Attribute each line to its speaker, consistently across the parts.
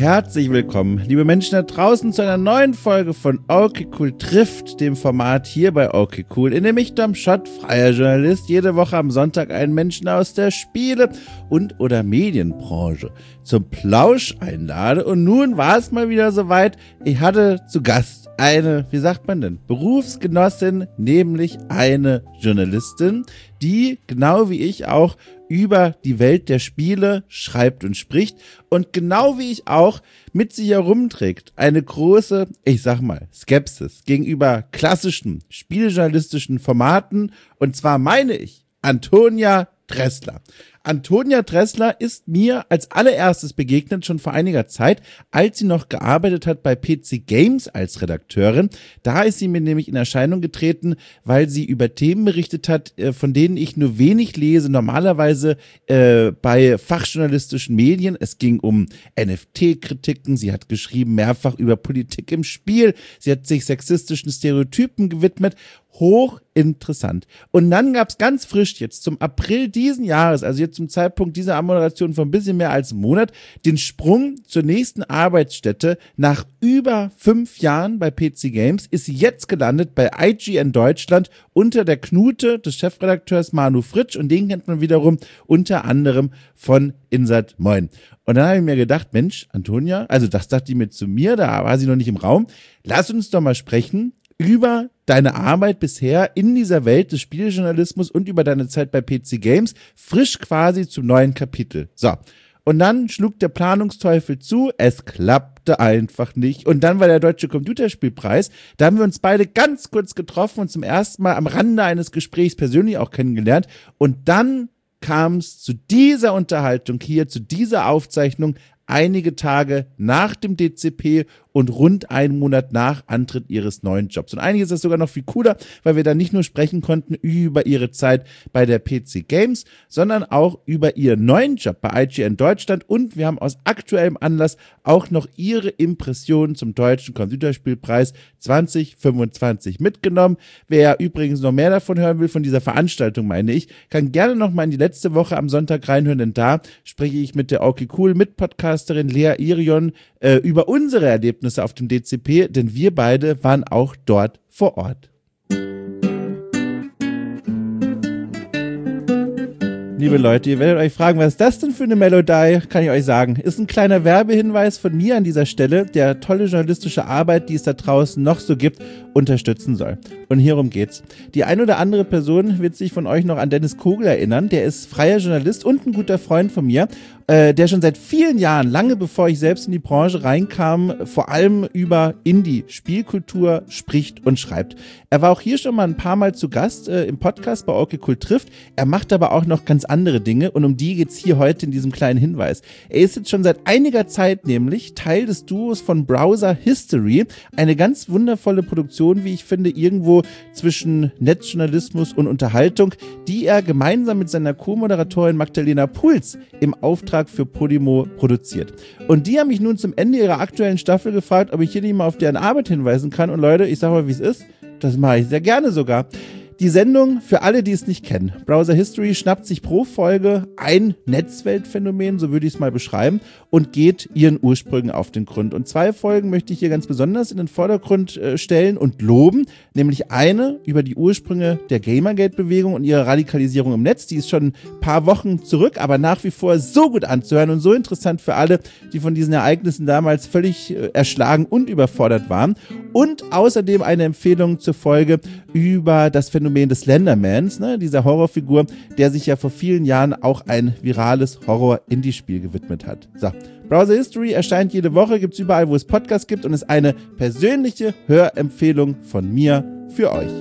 Speaker 1: Herzlich willkommen, liebe Menschen da draußen, zu einer neuen Folge von Okay Cool trifft, dem Format hier bei Okay Cool, in dem ich, Dom Schott, freier Journalist, jede Woche am Sonntag einen Menschen aus der Spiele- und oder Medienbranche zum Plausch einlade. Und nun war es mal wieder soweit, ich hatte zu Gast eine, wie sagt man denn, Berufsgenossin, nämlich eine Journalistin, die, genau wie ich auch, über die Welt der Spiele schreibt und spricht und genau wie ich auch mit sich herumträgt eine große, ich sag mal, Skepsis gegenüber klassischen spieljournalistischen Formaten, und zwar meine ich Antonia Dressler. Antonia Dressler ist mir als allererstes begegnet schon vor einiger Zeit, als sie noch gearbeitet hat bei PC Games als Redakteurin. Da ist sie mir nämlich in Erscheinung getreten, weil sie über Themen berichtet hat, von denen ich nur wenig lese, normalerweise bei fachjournalistischen Medien. Es ging um NFT-Kritiken, sie hat geschrieben mehrfach über Politik im Spiel, sie hat sich sexistischen Stereotypen gewidmet. Hochinteressant. Und dann gab es ganz frisch jetzt zum April diesen Jahres, also jetzt zum Zeitpunkt dieser Anmoderation von ein bisschen mehr als einem Monat, den Sprung zur nächsten Arbeitsstätte. Nach über 5 Jahren bei PC Games ist sie jetzt gelandet bei IGN Deutschland unter der Knute des Chefredakteurs Manu Fritsch, und den kennt man wiederum unter anderem von Insert Moin. Und dann habe ich mir gedacht, Mensch, Antonia, also das dachte die mir zu mir, da war sie noch nicht im Raum, lass uns doch mal sprechen über deine Arbeit bisher in dieser Welt des Spielejournalismus und über deine Zeit bei PC Games, frisch quasi zum neuen Kapitel. So, und dann schlug der Planungsteufel zu, es klappte einfach nicht. Und dann war der Deutsche Computerspielpreis, da haben wir uns beide ganz kurz getroffen und zum ersten Mal am Rande eines Gesprächs persönlich auch kennengelernt. Und dann kam es zu dieser Unterhaltung hier, zu dieser Aufzeichnung, einige Tage nach dem DCP und rund einen Monat nach Antritt ihres neuen Jobs. Und eigentlich ist das sogar noch viel cooler, weil wir da nicht nur sprechen konnten über ihre Zeit bei der PC Games, sondern auch über ihren neuen Job bei IGN Deutschland, und wir haben aus aktuellem Anlass auch noch ihre Impressionen zum Deutschen Computerspielpreis 2025 mitgenommen. Wer übrigens noch mehr davon hören will, von dieser Veranstaltung meine ich, kann gerne noch mal in die letzte Woche am Sonntag reinhören, denn da spreche ich mit der Okay Cool Mitpodcasterin Lea Irion über unsere Erlebnisse auf dem DCP, denn wir beide waren auch dort vor Ort. Liebe Leute, ihr werdet euch fragen, was ist das denn für eine Melodie? Kann ich euch sagen. Ist ein kleiner Werbehinweis von mir an dieser Stelle, der tolle journalistische Arbeit, die es da draußen noch so gibt, unterstützen soll. Und hierum geht's. Die ein oder andere Person wird sich von euch noch an Dennis Kogel erinnern. Der ist freier Journalist und ein guter Freund von mir, der schon seit vielen Jahren, lange bevor ich selbst in die Branche reinkam, vor allem über Indie-Spielkultur spricht und schreibt. Er war auch hier schon mal ein paar Mal zu Gast im Podcast bei Okay Cool trifft. Er macht aber auch noch ganz andere Dinge, und um die geht's hier heute in diesem kleinen Hinweis. Er ist jetzt schon seit einiger Zeit nämlich Teil des Duos von Browser History, eine ganz wundervolle Produktion, wie ich finde, irgendwo zwischen Netzjournalismus und Unterhaltung, die er gemeinsam mit seiner Co-Moderatorin Magdalena Puls im Auftrag für Podimo produziert. Und die haben mich nun zum Ende ihrer aktuellen Staffel gefragt, ob ich hier nicht mal auf deren Arbeit hinweisen kann. Und Leute, ich sag mal, wie es ist, das mache ich sehr gerne sogar. Die Sendung, für alle, die es nicht kennen, Browser History schnappt sich pro Folge ein Netzweltphänomen, so würde ich es mal beschreiben, und geht ihren Ursprüngen auf den Grund. Und 2 Folgen möchte ich hier ganz besonders in den Vordergrund stellen und loben, nämlich eine über die Ursprünge der Gamergate-Bewegung und ihre Radikalisierung im Netz. Die ist schon ein paar Wochen zurück, aber nach wie vor so gut anzuhören und so interessant für alle, die von diesen Ereignissen damals völlig erschlagen und überfordert waren. Und außerdem eine Empfehlung zur Folge über das Phänomen des Slendermans, ne, dieser Horrorfigur, der sich ja vor vielen Jahren auch ein virales Horror-Indie-Spiel gewidmet hat. So, Browser History erscheint jede Woche, gibt's überall, wo es Podcasts gibt, und ist eine persönliche Hörempfehlung von mir für euch.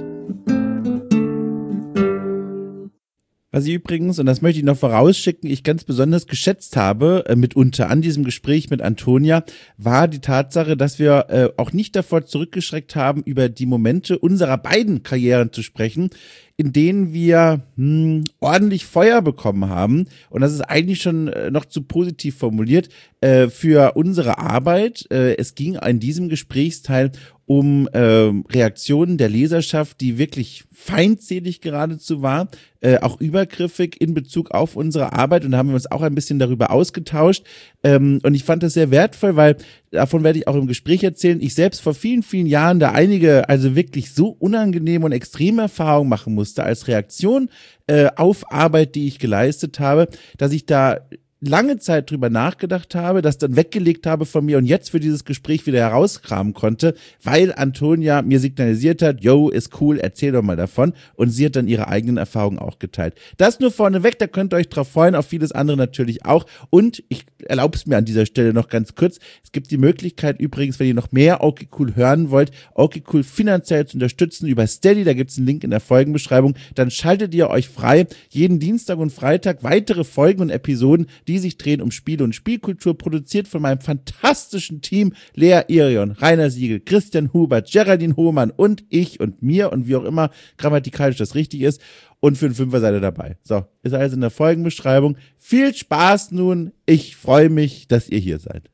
Speaker 1: Was ich übrigens, und das möchte ich noch vorausschicken, ich ganz besonders geschätzt habe, mitunter an diesem Gespräch mit Antonia, war die Tatsache, dass wir auch nicht davor zurückgeschreckt haben, über die Momente unserer beiden Karrieren zu sprechen, in denen wir ordentlich Feuer bekommen haben. Und das ist eigentlich schon noch zu positiv formuliert für unsere Arbeit. Es ging in diesem Gesprächsteil um Reaktionen der Leserschaft, die wirklich feindselig geradezu war, auch übergriffig in Bezug auf unsere Arbeit, und da haben wir uns auch ein bisschen darüber ausgetauscht, und ich fand das sehr wertvoll, weil davon werde ich auch im Gespräch erzählen, ich selbst vor vielen, vielen Jahren da einige, also wirklich so unangenehme und extreme Erfahrungen machen musste als Reaktion auf Arbeit, die ich geleistet habe, dass ich da lange Zeit drüber nachgedacht habe, das dann weggelegt habe von mir und jetzt für dieses Gespräch wieder herauskramen konnte, weil Antonia mir signalisiert hat, yo, ist cool, erzähl doch mal davon, und sie hat dann ihre eigenen Erfahrungen auch geteilt. Das nur vorneweg, da könnt ihr euch drauf freuen, auf vieles andere natürlich auch, und ich erlaube es mir an dieser Stelle noch ganz kurz, es gibt die Möglichkeit übrigens, wenn ihr noch mehr Okay Cool hören wollt, Okay Cool finanziell zu unterstützen über Steady, da gibt's einen Link in der Folgenbeschreibung, dann schaltet ihr euch frei, jeden Dienstag und Freitag weitere Folgen und Episoden, die sich drehen um Spiele und Spielkultur, produziert von meinem fantastischen Team, Lea Irion, Rainer Siegel, Christian Hubert, Geraldine Hohmann und ich und mir und wie auch immer grammatikalisch das richtig ist, und für einen Fünfer seid ihr dabei. So, ist also in der Folgenbeschreibung. Viel Spaß nun, ich freue mich, dass ihr hier seid.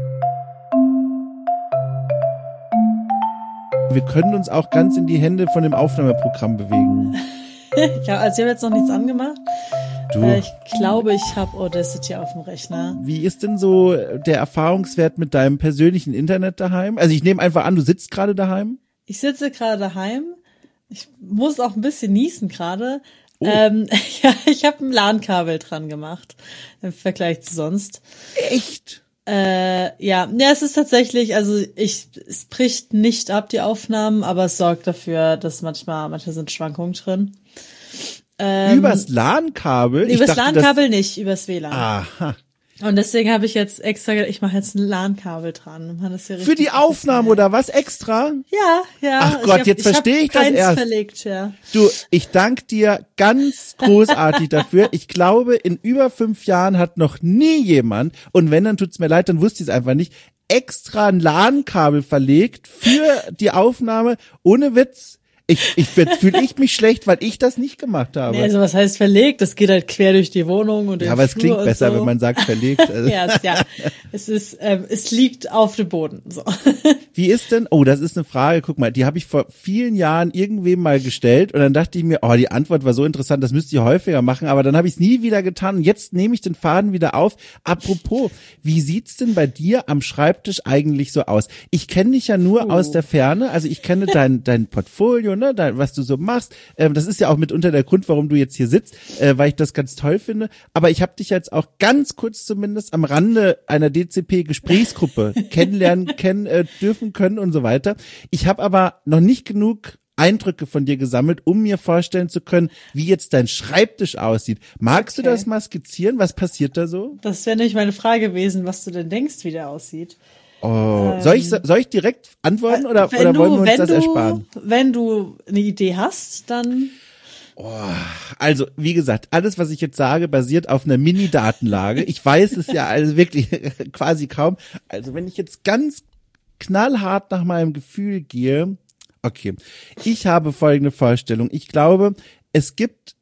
Speaker 1: Wir können uns auch ganz in die Hände von dem Aufnahmeprogramm bewegen.
Speaker 2: Ja, also ich habe jetzt noch nichts angemacht.
Speaker 1: Du.
Speaker 2: Ich glaube, ich habe Audacity auf dem Rechner.
Speaker 1: Wie ist denn so der Erfahrungswert mit deinem persönlichen Internet daheim? Also ich nehme einfach an, du sitzt gerade daheim?
Speaker 2: Ich sitze gerade daheim. Ich muss auch ein bisschen niesen gerade.
Speaker 1: Oh.
Speaker 2: Ja, ich habe ein LAN-Kabel dran gemacht im Vergleich zu sonst.
Speaker 1: Echt?
Speaker 2: Ja, es ist tatsächlich, also es bricht nicht ab, die Aufnahmen, aber es sorgt dafür, dass manchmal sind Schwankungen drin.
Speaker 1: Übers LAN-Kabel?
Speaker 2: Übers LAN-Kabel nicht, übers WLAN.
Speaker 1: Aha.
Speaker 2: Und deswegen habe ich jetzt extra gedacht, ich mache jetzt ein LAN-Kabel dran. Man ist ja
Speaker 1: Für die Aufnahme oder was extra?
Speaker 2: Ja.
Speaker 1: Ach Gott, jetzt verstehe ich das erst.
Speaker 2: Verlegt, ja.
Speaker 1: Du, ich danke dir ganz großartig dafür. Ich glaube, in über 5 Jahren hat noch nie jemand, und wenn, dann tut's mir leid, dann wusste ich es einfach nicht, extra ein LAN-Kabel verlegt für die Aufnahme. Ohne Witz. Jetzt fühle ich mich schlecht, weil ich das nicht gemacht habe.
Speaker 2: Nee, also was heißt verlegt? Das geht halt quer durch die Wohnung und
Speaker 1: ja, aber es klingt besser,
Speaker 2: so.
Speaker 1: wenn man sagt verlegt. Also.
Speaker 2: Ja. Es liegt auf dem Boden. So.
Speaker 1: Wie ist denn? Oh, das ist eine Frage. Guck mal, die habe ich vor vielen Jahren irgendwem mal gestellt und dann dachte ich mir, oh, die Antwort war so interessant, das müsste ich häufiger machen, aber dann habe ich es nie wieder getan und jetzt nehme ich den Faden wieder auf. Apropos, wie sieht's denn bei dir am Schreibtisch eigentlich so aus? Ich kenne dich ja nur aus der Ferne, also ich kenne dein Portfolio, ne, was du so machst. Das ist ja auch mitunter der Grund, warum du jetzt hier sitzt, weil ich das ganz toll finde. Aber ich habe dich jetzt auch ganz kurz zumindest am Rande einer DCP-Gesprächsgruppe kennenlernen dürfen können und so weiter. Ich habe aber noch nicht genug Eindrücke von dir gesammelt, um mir vorstellen zu können, wie jetzt dein Schreibtisch aussieht. Magst du das mal skizzieren? Was passiert da so?
Speaker 2: Das wäre nicht meine Frage gewesen, was du denn denkst, wie der aussieht.
Speaker 1: Oh, soll ich direkt antworten oder wollen wir uns das ersparen?
Speaker 2: Wenn du eine Idee hast, dann...
Speaker 1: Oh, also, wie gesagt, alles, was ich jetzt sage, basiert auf einer Mini-Datenlage. Ich weiß es ja also wirklich quasi kaum. Also, wenn ich jetzt ganz knallhart nach meinem Gefühl gehe, okay, ich habe folgende Vorstellung. Ich glaube, es gibt,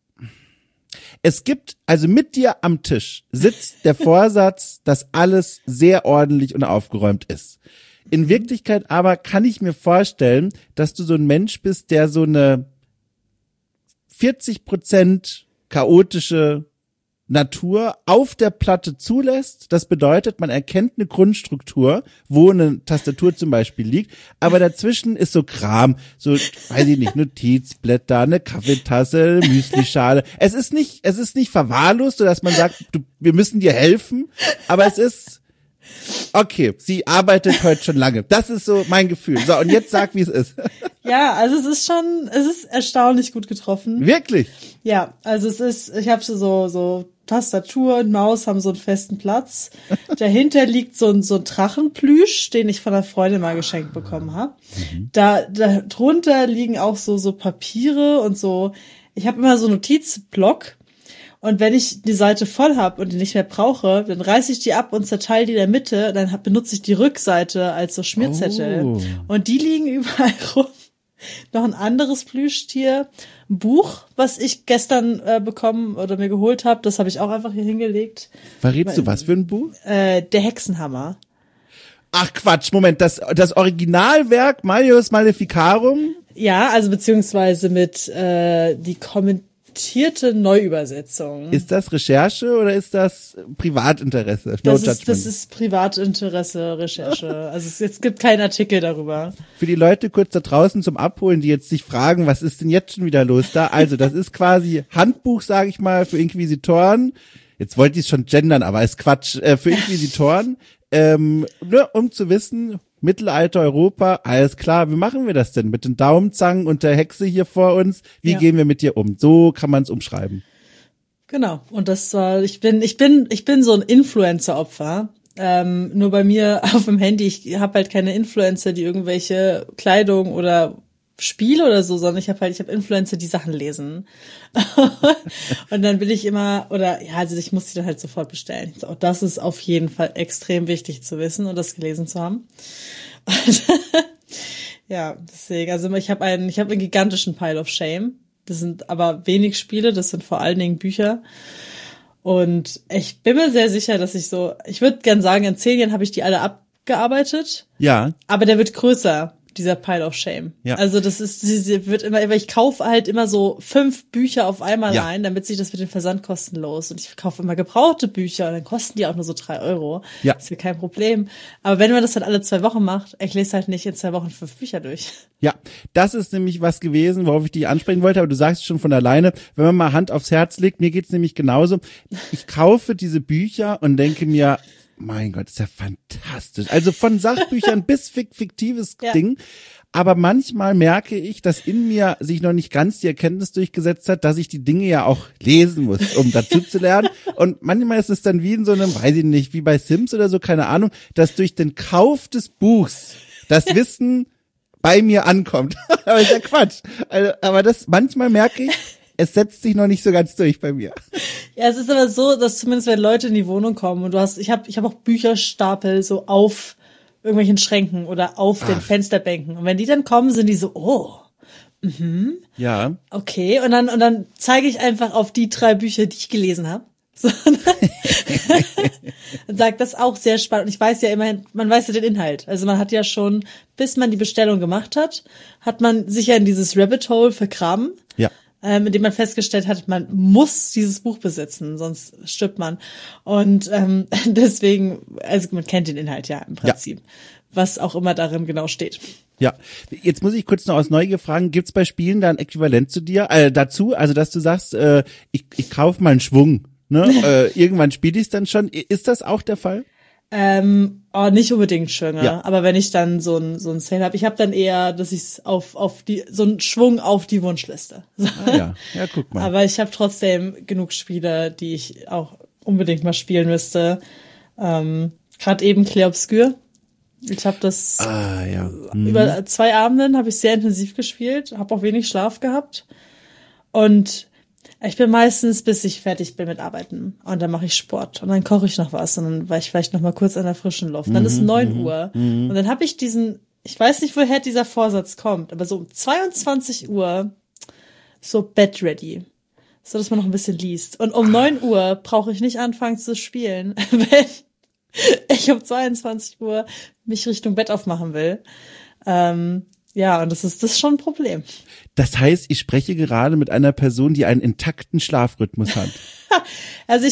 Speaker 1: also mit dir am Tisch sitzt der Vorsatz, dass alles sehr ordentlich und aufgeräumt ist. In Wirklichkeit aber kann ich mir vorstellen, dass du so ein Mensch bist, der so eine 40% chaotische Natur auf der Platte zulässt. Das bedeutet, man erkennt eine Grundstruktur, wo eine Tastatur zum Beispiel liegt, aber dazwischen ist so Kram, so, weiß ich nicht, Notizblätter, eine Kaffeetasse, eine Müslischale. Es ist nicht verwahrlost, so dass man sagt, wir müssen dir helfen, aber es ist okay, sie arbeitet heute schon lange. Das ist so mein Gefühl. So, und jetzt sag, wie es ist.
Speaker 2: Ja, also es ist erstaunlich gut getroffen.
Speaker 1: Wirklich?
Speaker 2: Ja, also ich habe so Tastatur und Maus haben so einen festen Platz. Dahinter liegt so ein Drachenplüsch, den ich von einer Freundin mal geschenkt bekommen habe. Da drunter liegen auch so Papiere und so. Ich habe immer so einen Notizblock. Und wenn ich die Seite voll habe und die nicht mehr brauche, dann reiße ich die ab und zerteile die in der Mitte. Dann benutze ich die Rückseite als so Schmierzettel. Oh. Und die liegen überall rum. Noch ein anderes Plüschtier, ein Buch, was ich gestern bekommen oder mir geholt habe. Das habe ich auch einfach hier hingelegt.
Speaker 1: Verrätst du was für ein Buch?
Speaker 2: Der Hexenhammer.
Speaker 1: Ach Quatsch, Moment, das Originalwerk Malleus Maleficarum?
Speaker 2: Ja, also beziehungsweise mit die kommentierte Neuübersetzung.
Speaker 1: Ist das Recherche oder ist das Privatinteresse?
Speaker 2: Das ist Privatinteresse, Recherche. Also es gibt keinen Artikel darüber.
Speaker 1: Für die Leute kurz da draußen zum Abholen, die jetzt sich fragen, was ist denn jetzt schon wieder los da? Also das ist quasi Handbuch, sage ich mal, für Inquisitoren. Jetzt wollte ich es schon gendern, aber ist Quatsch. Für Inquisitoren, nur um zu wissen, Mittelalter Europa, alles klar, wie machen wir das denn? Mit den Daumenzangen und der Hexe hier vor uns, wie gehen wir mit dir um? So kann man es umschreiben.
Speaker 2: Genau, und das war, ich bin so ein Influencer-Opfer. Nur bei mir auf dem Handy, ich habe halt keine Influencer, die irgendwelche Kleidung oder Spiele oder so, sondern ich habe Influencer, die Sachen lesen. Und dann will ich immer, also ich muss die dann halt sofort bestellen. So, das ist auf jeden Fall extrem wichtig zu wissen und das gelesen zu haben. Und ja, deswegen, also ich habe einen gigantischen Pile of Shame. Das sind aber wenig Spiele, das sind vor allen Dingen Bücher. Und ich bin mir sehr sicher, dass ich würde gern sagen, in 10 Jahren habe ich die alle abgearbeitet.
Speaker 1: Ja.
Speaker 2: Aber der wird größer, dieser Pile of Shame. Ja. Also ich kaufe halt immer so 5 Bücher auf einmal ein, damit sich das mit den Versandkosten los. Und ich kaufe immer gebrauchte Bücher und dann kosten die auch nur so 3 €. Ja. Das ist ja kein Problem. Aber wenn man das halt alle 2 Wochen macht, ich lese halt nicht in 2 Wochen 5 Bücher durch.
Speaker 1: Ja, das ist nämlich was gewesen, worauf ich dich ansprechen wollte, aber du sagst es schon von alleine, wenn man mal Hand aufs Herz legt, mir geht's nämlich genauso. Ich kaufe diese Bücher und denke mir, mein Gott, ist ja fantastisch. Also von Sachbüchern bis fiktives Ding. Aber manchmal merke ich, dass in mir sich noch nicht ganz die Erkenntnis durchgesetzt hat, dass ich die Dinge ja auch lesen muss, um dazu zu lernen. Und manchmal ist es dann wie in so einem, weiß ich nicht, wie bei Sims oder so, keine Ahnung, dass durch den Kauf des Buchs das Wissen bei mir ankommt. Aber ist ja Quatsch. Also, aber das, manchmal merke ich, es setzt sich noch nicht so ganz durch bei mir.
Speaker 2: Ja, es ist aber so, dass zumindest wenn Leute in die Wohnung kommen und ich hab auch Bücherstapel so auf irgendwelchen Schränken oder auf den Fensterbänken. Und wenn die dann kommen, sind die so,
Speaker 1: ja.
Speaker 2: Okay. Und dann zeige ich einfach auf die 3 Bücher, die ich gelesen habe. So, dann sagt das auch sehr spannend. Und ich weiß ja immerhin, man weiß ja den Inhalt. Also man hat ja schon, bis man die Bestellung gemacht hat man sich ja in dieses Rabbit Hole vergraben.
Speaker 1: Ja.
Speaker 2: In dem man festgestellt hat, man muss dieses Buch besitzen, sonst stirbt man. Und deswegen, also man kennt den Inhalt ja im Prinzip, was auch immer darin genau steht.
Speaker 1: Ja, jetzt muss ich kurz noch aus Neugier fragen, gibt's bei Spielen da ein Äquivalent zu dir, dazu, also dass du sagst, ich kaufe mal einen Schwung, ne? Irgendwann spiele ich es dann schon. Ist das auch der Fall?
Speaker 2: Nicht unbedingt Schwünge, aber wenn ich dann so ein Sale habe, ich habe dann eher, dass ich es so einen Schwung auf die Wunschliste.
Speaker 1: Ja, guck mal.
Speaker 2: Aber ich habe trotzdem genug Spiele, die ich auch unbedingt mal spielen müsste. Gerade eben Clair Obscur. Ich habe das über 2 Abenden habe ich sehr intensiv gespielt, habe auch wenig Schlaf gehabt und ich bin meistens, bis ich fertig bin mit Arbeiten. Und dann mache ich Sport. Und dann koche ich noch was. Und dann war ich vielleicht noch mal kurz an der frischen Luft. Und dann ist 9 Uhr. Und dann habe ich ich weiß nicht, woher dieser Vorsatz kommt, aber so um 22 Uhr so Bed ready. So, dass man noch ein bisschen liest. Und um 9 Uhr brauche ich nicht anfangen zu spielen, wenn ich um 22 Uhr mich Richtung Bett aufmachen will. Ja, und das ist schon ein Problem.
Speaker 1: Das heißt, ich spreche gerade mit einer Person, die einen intakten Schlafrhythmus hat.
Speaker 2: Also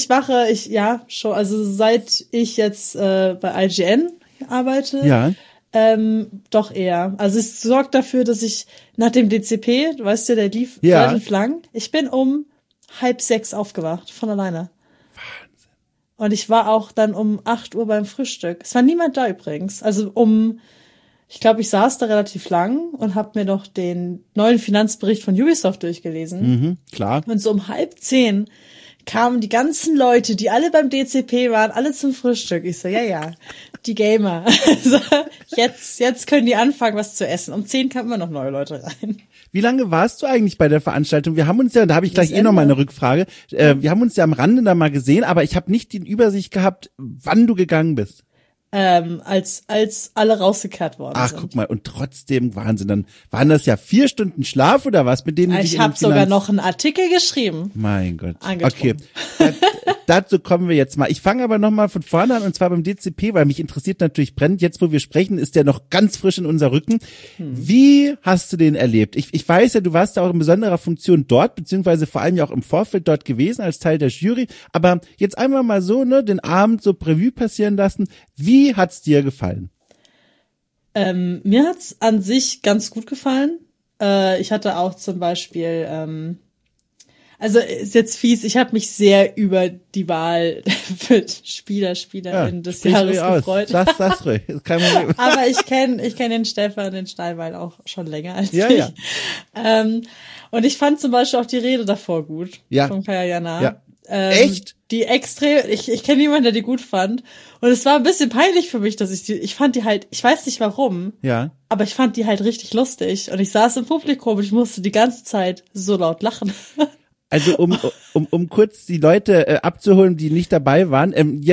Speaker 2: also seit ich jetzt bei IGN arbeite, doch eher. Also es sorgt dafür, dass ich nach dem DCP, du weißt ja, der lief relativ lang, ich bin um 5:30 aufgewacht, von alleine.
Speaker 1: Wahnsinn.
Speaker 2: Und ich war auch dann um 8 Uhr beim Frühstück. Es war niemand da übrigens. Also ich glaube, ich saß da relativ lang und habe mir noch den neuen Finanzbericht von Ubisoft durchgelesen.
Speaker 1: Klar.
Speaker 2: Und so um 9:30 kamen die ganzen Leute, die alle beim DCP waren, alle zum Frühstück. Ich so, ja, die Gamer. Also, jetzt können die anfangen, was zu essen. Um 10 kamen immer noch neue Leute rein.
Speaker 1: Wie lange warst du eigentlich bei der Veranstaltung? Wir haben uns ja, da habe ich gleich noch mal eine Rückfrage. Wir haben uns ja am Rande da mal gesehen, aber ich habe nicht die Übersicht gehabt, wann du gegangen bist.
Speaker 2: Als alle rausgekehrt worden sind.
Speaker 1: Ach, guck mal, und trotzdem Wahnsinn, dann waren das ja 4 Stunden Schlaf oder was, mit denen
Speaker 2: ich habe sogar noch einen Artikel geschrieben.
Speaker 1: Mein Gott.
Speaker 2: Okay.
Speaker 1: dazu kommen wir jetzt mal. Ich fange aber nochmal von vorne an, und zwar beim DCP, weil mich interessiert natürlich brennend. Jetzt, wo wir sprechen, ist der noch ganz frisch in unser Rücken. Wie hast du den erlebt? Ich weiß ja, du warst da auch in besonderer Funktion dort, beziehungsweise vor allem ja auch im Vorfeld dort gewesen, als Teil der Jury. Aber jetzt einmal mal so, ne, den Abend so Revue passieren lassen. Wie hat's dir gefallen?
Speaker 2: Mir hat's an sich ganz gut gefallen. Ich hatte auch zum Beispiel, also ist jetzt fies, ich habe mich sehr über die Wahl für Spielerin des Jahres gefreut.
Speaker 1: Sag's ruhig, ist kein Problem.
Speaker 2: Aber ich kenn den Stefan, den Steinwald auch schon länger als ich.
Speaker 1: Ja.
Speaker 2: Und ich fand zum Beispiel auch die Rede davor gut.
Speaker 1: Ja.
Speaker 2: Von Kaya Jana.
Speaker 1: Ja. Echt?
Speaker 2: Die extrem, ich kenne jemanden, der die gut fand. Und es war ein bisschen peinlich für mich, dass ich fand die halt, ich weiß nicht warum.
Speaker 1: Ja.
Speaker 2: Aber ich fand die halt richtig lustig. Und ich saß im Publikum und ich musste die ganze Zeit so laut lachen.
Speaker 1: Also um kurz die Leute abzuholen, die nicht dabei waren,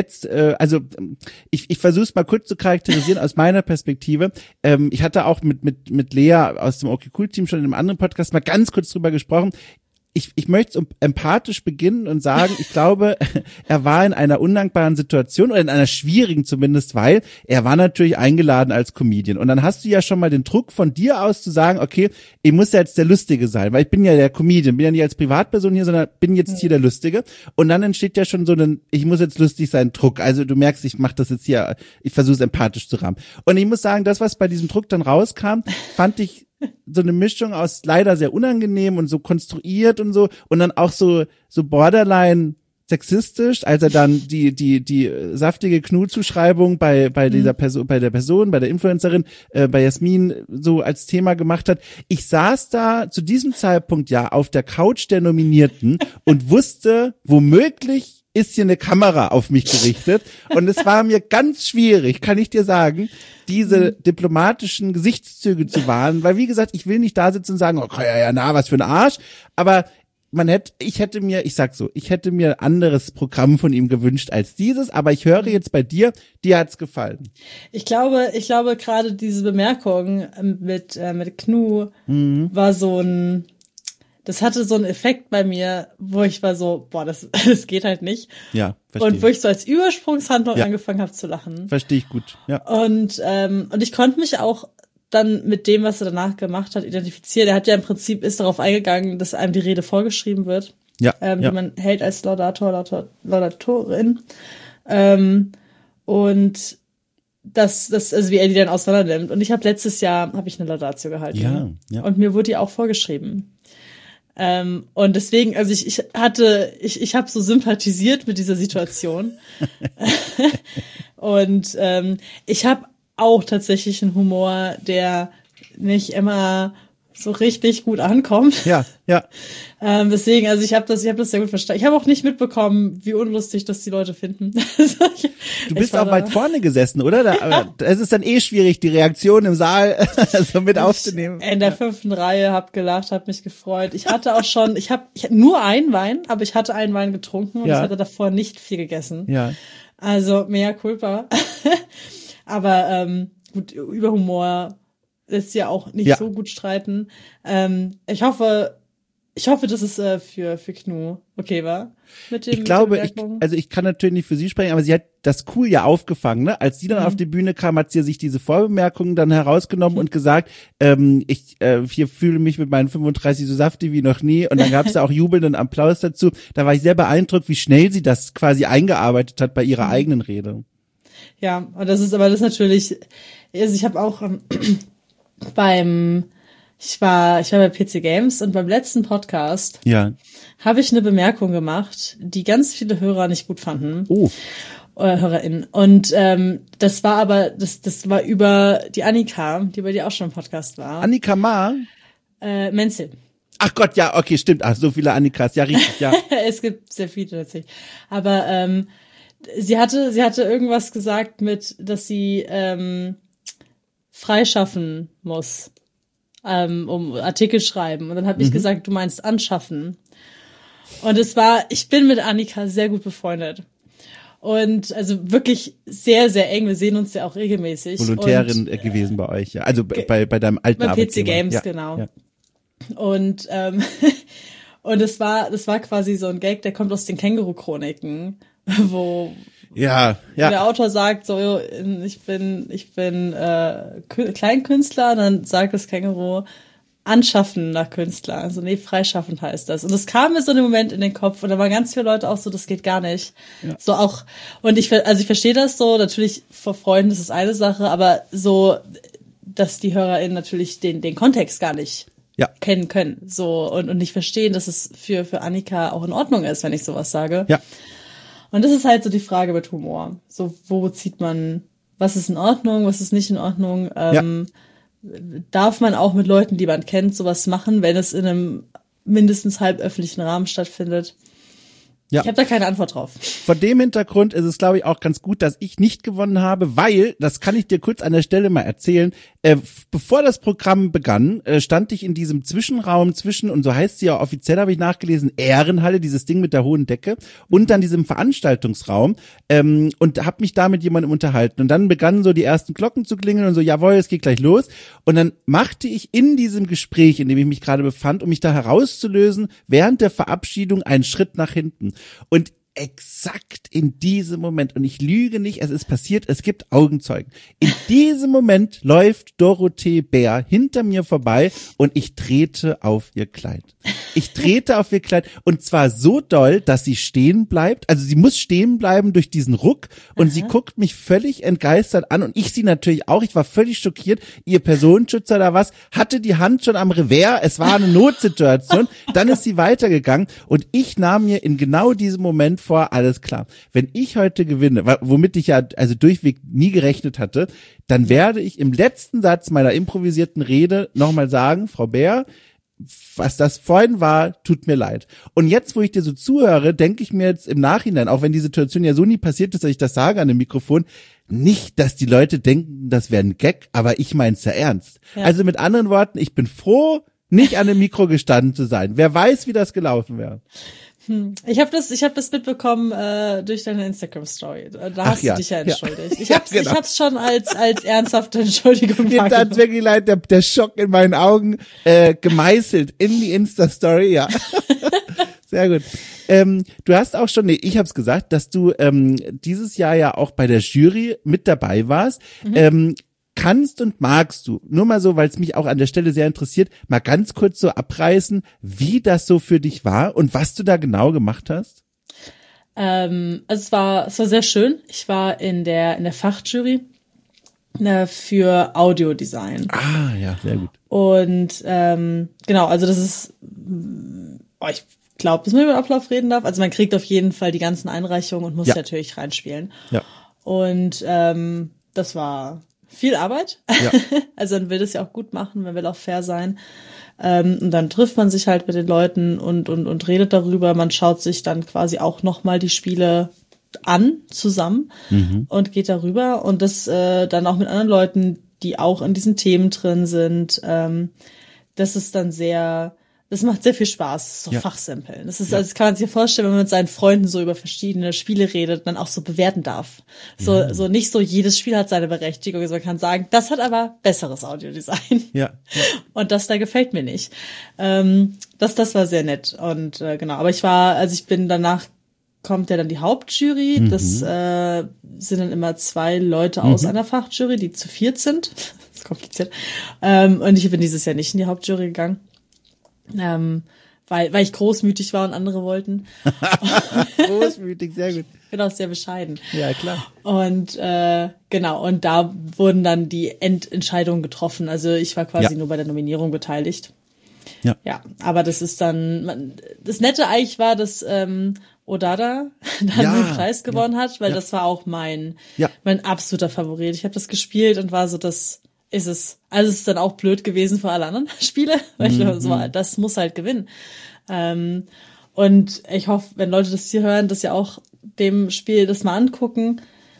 Speaker 1: ich versuche es mal kurz zu charakterisieren aus meiner Perspektive. Ich hatte auch mit Lea aus dem Okay Cool Team schon in einem anderen Podcast mal ganz kurz drüber gesprochen. Ich möchte empathisch beginnen und sagen, ich glaube, er war in einer undankbaren Situation oder in einer schwierigen zumindest, weil er war natürlich eingeladen als Comedian. Und dann hast du ja schon mal den Druck von dir aus zu sagen, okay, ich muss ja jetzt der Lustige sein, weil ich bin ja der Comedian, bin ja nicht als Privatperson hier, sondern bin jetzt hier der Lustige. Und dann entsteht ja schon so ein, ich muss jetzt lustig sein, Druck. Also du merkst, ich mache das jetzt hier, ich versuche es empathisch zu rahmen. Und ich muss sagen, das, was bei diesem Druck dann rauskam, fand ich so eine Mischung aus leider sehr unangenehm und so konstruiert und so und dann auch so borderline sexistisch, als er dann die saftige Knu-Zuschreibung bei dieser Person, bei der Influencerin, bei Jasmin so als Thema gemacht hat. Ich saß da zu diesem Zeitpunkt ja auf der Couch der Nominierten und wusste, womöglich ist hier eine Kamera auf mich gerichtet. Und es war mir ganz schwierig, kann ich dir sagen, diese diplomatischen Gesichtszüge zu wahren, weil wie gesagt, ich will nicht da sitzen und sagen, okay, ja, was für ein Arsch, aber ich hätte mir ein anderes Programm von ihm gewünscht als dieses, aber ich höre jetzt bei dir hat's gefallen.
Speaker 2: Ich glaube gerade diese Bemerkung mit Knu war das hatte so einen Effekt bei mir, wo ich war so, boah, das geht halt nicht.
Speaker 1: Ja, verstehe.
Speaker 2: Und wo ich so als Übersprungshandlung angefangen habe zu lachen.
Speaker 1: Verstehe ich gut, ja.
Speaker 2: Und ich konnte mich auch dann mit dem, was er danach gemacht hat, identifizieren. Er hat ja im Prinzip, ist darauf eingegangen, dass einem die Rede vorgeschrieben wird.
Speaker 1: Ja.
Speaker 2: Die man hält als Laudatorin. Und das, also wie er die dann auseinander nimmt. Und ich habe letztes Jahr, ich eine Laudatio gehalten.
Speaker 1: Ja.
Speaker 2: Und mir wurde die auch vorgeschrieben. Und deswegen, also ich habe so sympathisiert mit dieser Situation. Und ich habe auch tatsächlich einen Humor, der nicht immer so richtig gut ankommt.
Speaker 1: Ja.
Speaker 2: Deswegen, also ich habe das sehr gut verstanden. Ich habe auch nicht mitbekommen, wie unlustig das die Leute finden.
Speaker 1: Du bist auch weit vorne gesessen, oder? Es ist dann schwierig, die Reaktion im Saal so mit aufzunehmen.
Speaker 2: In der 5. Reihe, hab gelacht, hab mich gefreut. Ich hatte auch schon, ich hatte nur einen Wein, aber ich hatte einen Wein getrunken und ich hatte davor nicht viel gegessen.
Speaker 1: Ja.
Speaker 2: Also mea culpa. Aber gut, über Humor lässt sich ja auch nicht so gut streiten. Ich hoffe, dass es für Knu okay war.
Speaker 1: Ich glaube, ich kann natürlich nicht für sie sprechen, aber sie hat das cool ja aufgefangen, ne? Als sie dann auf die Bühne kam, hat sie sich diese Vorbemerkungen dann herausgenommen und gesagt, ich hier fühle mich mit meinen 35 so saftig wie noch nie, und dann gab es da auch jubelnden Applaus dazu. Da war ich sehr beeindruckt, wie schnell sie das quasi eingearbeitet hat bei ihrer eigenen Rede.
Speaker 2: Ja, und das ist natürlich, also ich habe auch ich war bei PC Games und beim letzten Podcast habe ich eine Bemerkung gemacht, die ganz viele Hörer nicht gut fanden.
Speaker 1: Oh.
Speaker 2: HörerInnen. Und das war über die Annika, die bei dir auch schon im Podcast war.
Speaker 1: Annika Ma?
Speaker 2: Menzel.
Speaker 1: Ach Gott, ja, okay, stimmt. Ach, so viele Annikas, ja, richtig, ja.
Speaker 2: Es gibt sehr viele tatsächlich. Aber sie hatte irgendwas gesagt dass sie freischaffen muss, um Artikel schreiben. Und dann habe ich gesagt, du meinst anschaffen. Und ich bin mit Annika sehr gut befreundet. Und also wirklich sehr, sehr eng. Wir sehen uns ja auch regelmäßig.
Speaker 1: Volontärin gewesen bei euch, ja. Also bei deinem alten
Speaker 2: bei
Speaker 1: Arbeitgeber.
Speaker 2: PC Games,
Speaker 1: ja,
Speaker 2: genau.
Speaker 1: Ja.
Speaker 2: Und Und das war quasi so ein Gag, der kommt aus den Känguru-Chroniken, wo der Autor sagt so, ich bin Kleinkünstler, und dann sagt das Känguru, anschaffender Künstler, also nee, freischaffend heißt das. Und das kam mir so in dem Moment in den Kopf, und da waren ganz viele Leute auch so, das geht gar nicht. Ja. So auch, und ich verstehe das so, natürlich vor Freunden ist es eine Sache, aber so, dass die HörerInnen natürlich den Kontext gar nicht kennen können, so, und nicht verstehen, dass es für Annika auch in Ordnung ist, wenn ich sowas sage.
Speaker 1: Ja.
Speaker 2: Und das ist halt so die Frage mit Humor. So, wo zieht man, was ist in Ordnung, was ist nicht in Ordnung? Darf man auch mit Leuten, die man kennt, sowas machen, wenn es in einem mindestens halb öffentlichen Rahmen stattfindet? Ja. Ich habe da keine Antwort drauf.
Speaker 1: Vor dem Hintergrund ist es, glaube ich, auch ganz gut, dass ich nicht gewonnen habe, weil, das kann ich dir kurz an der Stelle mal erzählen, bevor das Programm begann, stand ich in diesem Zwischenraum und so heißt sie ja offiziell, habe ich nachgelesen, Ehrenhalle, dieses Ding mit der hohen Decke, und dann diesem Veranstaltungsraum und habe mich da mit jemandem unterhalten. Und dann begannen so die ersten Glocken zu klingeln und so, jawohl, es geht gleich los. Und dann machte ich in diesem Gespräch, in dem ich mich gerade befand, um mich da herauszulösen, während der Verabschiedung einen Schritt nach hinten. Und exakt in diesem Moment, und ich lüge nicht, es ist passiert, es gibt Augenzeugen. In diesem Moment läuft Dorothee Bär hinter mir vorbei und ich trete auf ihr Kleid. Ich trete auf ihr Kleid, und zwar so doll, dass sie stehen bleibt. Also sie muss stehen bleiben durch diesen Ruck, und sie guckt mich völlig entgeistert an, und ich sie natürlich auch. Ich war völlig schockiert. Ihr Personenschützer oder was hatte die Hand schon am Revers. Es war eine Notsituation. Dann ist sie weitergegangen, und ich nahm mir in genau diesem Moment vor, alles klar, wenn ich heute gewinne, womit ich ja also durchweg nie gerechnet hatte, dann werde ich im letzten Satz meiner improvisierten Rede nochmal sagen, Frau Bär, was das vorhin war, tut mir leid. Und jetzt, wo ich dir so zuhöre, denke ich mir jetzt im Nachhinein, auch wenn die Situation ja so nie passiert ist, dass ich das sage an dem Mikrofon, nicht, dass die Leute denken, das wäre ein Gag, aber ich mein's ja ernst. Ja. Also mit anderen Worten, ich bin froh, nicht an dem Mikro gestanden zu sein. Wer weiß, wie das gelaufen wäre.
Speaker 2: Ich habe das mitbekommen durch deine Instagram-Story. Da hast du dich ja entschuldigt. Ich hab's schon als ernsthafte Entschuldigung
Speaker 1: mir tat wirklich leid, der Schock in meinen Augen gemeißelt in die Insta-Story, ja. Sehr gut. Du hast auch schon, ich hab's gesagt, dass du dieses Jahr ja auch bei der Jury mit dabei warst. Kannst und magst du, nur mal so, weil es mich auch an der Stelle sehr interessiert, mal ganz kurz so abreißen, wie das so für dich war und was du da genau gemacht hast?
Speaker 2: Also es war sehr schön. Ich war in der Fachjury für Audiodesign.
Speaker 1: Ah, ja, sehr gut.
Speaker 2: Und genau, also das ist, ich glaube, dass man über den Ablauf reden darf. Also man kriegt auf jeden Fall die ganzen Einreichungen und muss natürlich reinspielen. Ja. Und das war viel Arbeit. Ja. Also man will das ja auch gut machen, man will auch fair sein. Und dann trifft man sich halt mit den Leuten und redet darüber. Man schaut sich dann quasi auch nochmal die Spiele an zusammen und geht darüber. Und das dann auch mit anderen Leuten, die auch in diesen Themen drin sind. Das ist dann das macht sehr viel Spaß, so Fachsimpeln. Das ist, also das kann man sich vorstellen, wenn man mit seinen Freunden so über verschiedene Spiele redet, dann auch so bewerten darf. So nicht so, jedes Spiel hat seine Berechtigung. Also man kann sagen, das hat aber besseres Audiodesign. Ja. Und das da gefällt mir nicht. Das war sehr nett. Und genau, aber danach kommt ja dann die Hauptjury. Das sind dann immer 2 Leute aus einer Fachjury, die zu 4 sind. Das ist kompliziert. Und ich bin dieses Jahr nicht in die Hauptjury gegangen. Weil ich großmütig war und andere wollten.
Speaker 1: Großmütig, sehr gut.
Speaker 2: Bin auch sehr bescheiden.
Speaker 1: Ja, klar.
Speaker 2: Und genau, und da wurden dann die Endentscheidungen getroffen. Also ich war quasi nur bei der Nominierung beteiligt. Ja, aber das ist dann, das Nette eigentlich war, dass Odada dann den Preis gewonnen hat, weil das war auch mein absoluter Favorit. Ich habe das gespielt und war so, das ist es. Also es ist dann auch blöd gewesen für alle anderen Spiele, weil ich dachte, so, das muss halt gewinnen. Und ich hoffe, wenn Leute das hier hören, dass sie auch dem Spiel das mal angucken.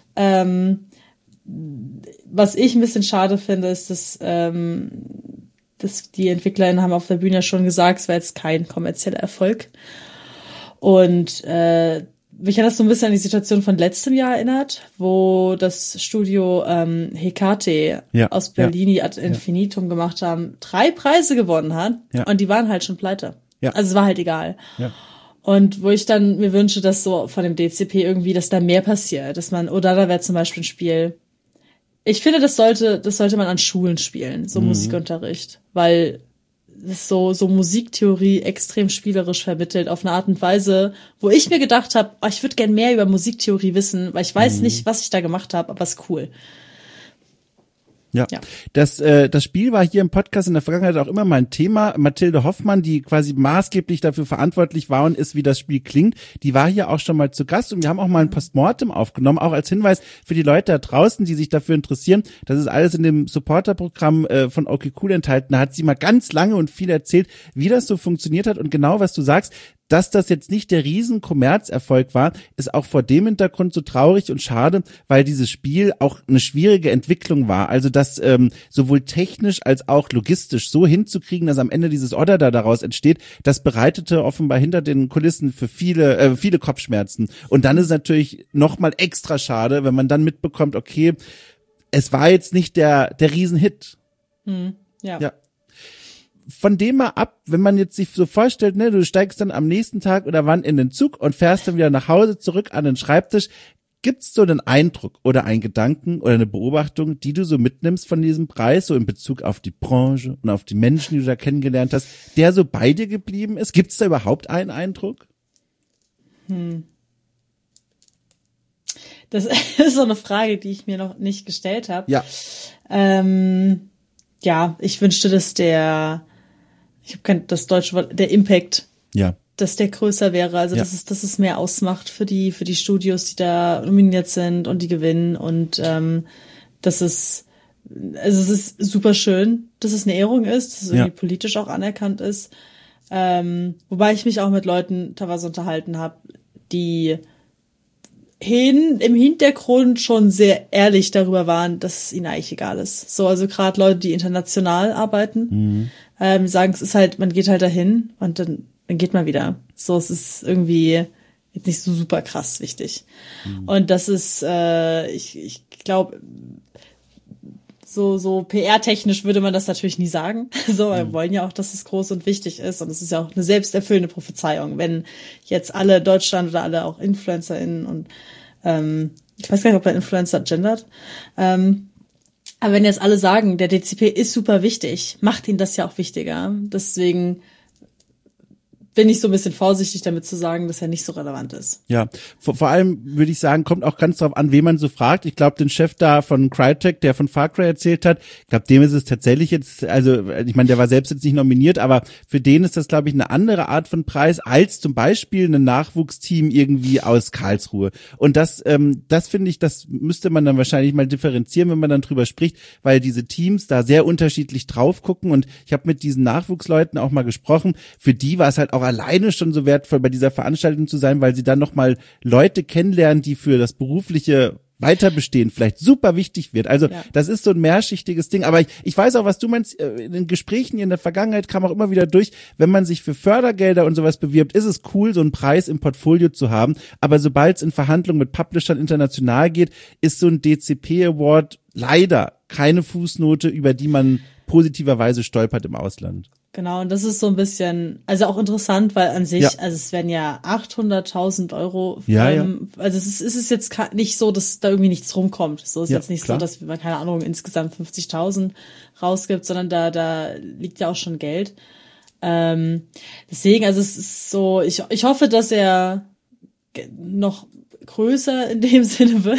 Speaker 2: Was ich ein bisschen schade finde, ist, dass die EntwicklerInnen haben auf der Bühne schon gesagt, es war jetzt kein kommerzieller Erfolg. Und mich hat das so ein bisschen an die Situation von letztem Jahr erinnert, wo das Studio Hecate aus Berlin Ad Infinitum gemacht haben, 3 Preise gewonnen hat und die waren halt schon pleite.
Speaker 1: Ja.
Speaker 2: Also es war halt egal.
Speaker 1: Ja.
Speaker 2: Und wo ich dann mir wünsche, dass so von dem DCP irgendwie, dass da mehr passiert, dass man, oder da wäre zum Beispiel ein Spiel. Ich finde, das sollte man an Schulen spielen, so Musikunterricht, weil es so Musiktheorie extrem spielerisch vermittelt auf eine Art und Weise, wo ich mir gedacht habe, ich würde gern mehr über Musiktheorie wissen, weil ich weiß nicht, was ich da gemacht habe, aber es ist cool.
Speaker 1: Ja. Das Spiel war hier im Podcast in der Vergangenheit auch immer mal ein Thema. Mathilde Hoffmann, die quasi maßgeblich dafür verantwortlich war und ist, wie das Spiel klingt, die war hier auch schon mal zu Gast und wir haben auch mal ein Postmortem aufgenommen, auch als Hinweis für die Leute da draußen, die sich dafür interessieren. Das ist alles in dem Supporterprogramm von OK Cool enthalten. Da hat sie mal ganz lange und viel erzählt, wie das so funktioniert hat und genau, was du sagst. Dass das jetzt nicht der riesen Kommerzerfolg war, ist auch vor dem Hintergrund so traurig und schade, weil dieses Spiel auch eine schwierige Entwicklung war. Also das sowohl technisch als auch logistisch so hinzukriegen, dass am Ende dieses Order daraus entsteht, das bereitete offenbar hinter den Kulissen für viele Kopfschmerzen. Und dann ist es natürlich nochmal extra schade, wenn man dann mitbekommt, okay, es war jetzt nicht der Riesenhit.
Speaker 2: Ja.
Speaker 1: Von dem mal ab, wenn man jetzt sich so vorstellt, ne, du steigst dann am nächsten Tag oder wann in den Zug und fährst dann wieder nach Hause zurück an den Schreibtisch, gibt's so einen Eindruck oder einen Gedanken oder eine Beobachtung, die du so mitnimmst von diesem Preis, so in Bezug auf die Branche und auf die Menschen, die du da kennengelernt hast, der so bei dir geblieben ist? Gibt's da überhaupt einen Eindruck?
Speaker 2: Das ist so eine Frage, die ich mir noch nicht gestellt habe.
Speaker 1: Ja.
Speaker 2: Ja, ich wünschte, dass ich habe kein das deutsche Wort, der Impact, dass der größer wäre, also dass es mehr ausmacht für die Studios, die da nominiert sind und die gewinnen und es ist super schön, dass es eine Ehrung ist, dass es irgendwie politisch auch anerkannt ist, wobei ich mich auch mit Leuten teilweise unterhalten habe, die im Hintergrund schon sehr ehrlich darüber waren, dass es ihnen eigentlich egal ist. So, also gerade Leute, die international arbeiten, sagen, es ist halt, man geht halt dahin und dann geht man wieder. So, es ist irgendwie jetzt nicht so super krass wichtig. Und das ist, ich glaube, so PR-technisch würde man das natürlich nie sagen. So, wir wollen ja auch, dass es groß und wichtig ist. Und es ist ja auch eine selbsterfüllende Prophezeiung, wenn jetzt alle Deutschland oder alle auch InfluencerInnen und ich weiß gar nicht, ob der Influencer gendert, aber wenn jetzt alle sagen, der DCP ist super wichtig, macht ihn das ja auch wichtiger. Deswegen bin ich so ein bisschen vorsichtig damit zu sagen, dass er nicht so relevant ist.
Speaker 1: Ja, vor allem würde ich sagen, kommt auch ganz drauf an, wen man so fragt. Ich glaube, den Chef da von Crytek, der von Far Cry erzählt hat, ich glaube, dem ist es tatsächlich jetzt, also ich meine, der war selbst jetzt nicht nominiert, aber für den ist das, glaube ich, eine andere Art von Preis als zum Beispiel ein Nachwuchsteam irgendwie aus Karlsruhe. Und das finde ich, das müsste man dann wahrscheinlich mal differenzieren, wenn man dann drüber spricht, weil diese Teams da sehr unterschiedlich drauf gucken. Und ich habe mit diesen Nachwuchsleuten auch mal gesprochen. Für die war es halt auch alleine schon so wertvoll, bei dieser Veranstaltung zu sein, weil sie dann nochmal Leute kennenlernen, die für das berufliche Weiterbestehen vielleicht super wichtig wird. Also das ist so ein mehrschichtiges Ding. Aber ich weiß auch, was du meinst, in den Gesprächen in der Vergangenheit kam auch immer wieder durch, wenn man sich für Fördergelder und sowas bewirbt, ist es cool, so einen Preis im Portfolio zu haben. Aber sobald es in Verhandlungen mit Publishern international geht, ist so ein DCP-Award leider keine Fußnote, über die man positiverweise stolpert im Ausland.
Speaker 2: Genau, und das ist so ein bisschen, also auch interessant, weil an sich, also es werden ja 800.000 Euro, also es ist jetzt nicht so, dass da irgendwie nichts rumkommt. So ist jetzt nicht so, dass man, keine Ahnung, insgesamt 50.000 rausgibt, sondern da liegt ja auch schon Geld. Deswegen, also es ist so, ich hoffe, dass er noch größer in dem Sinne wird.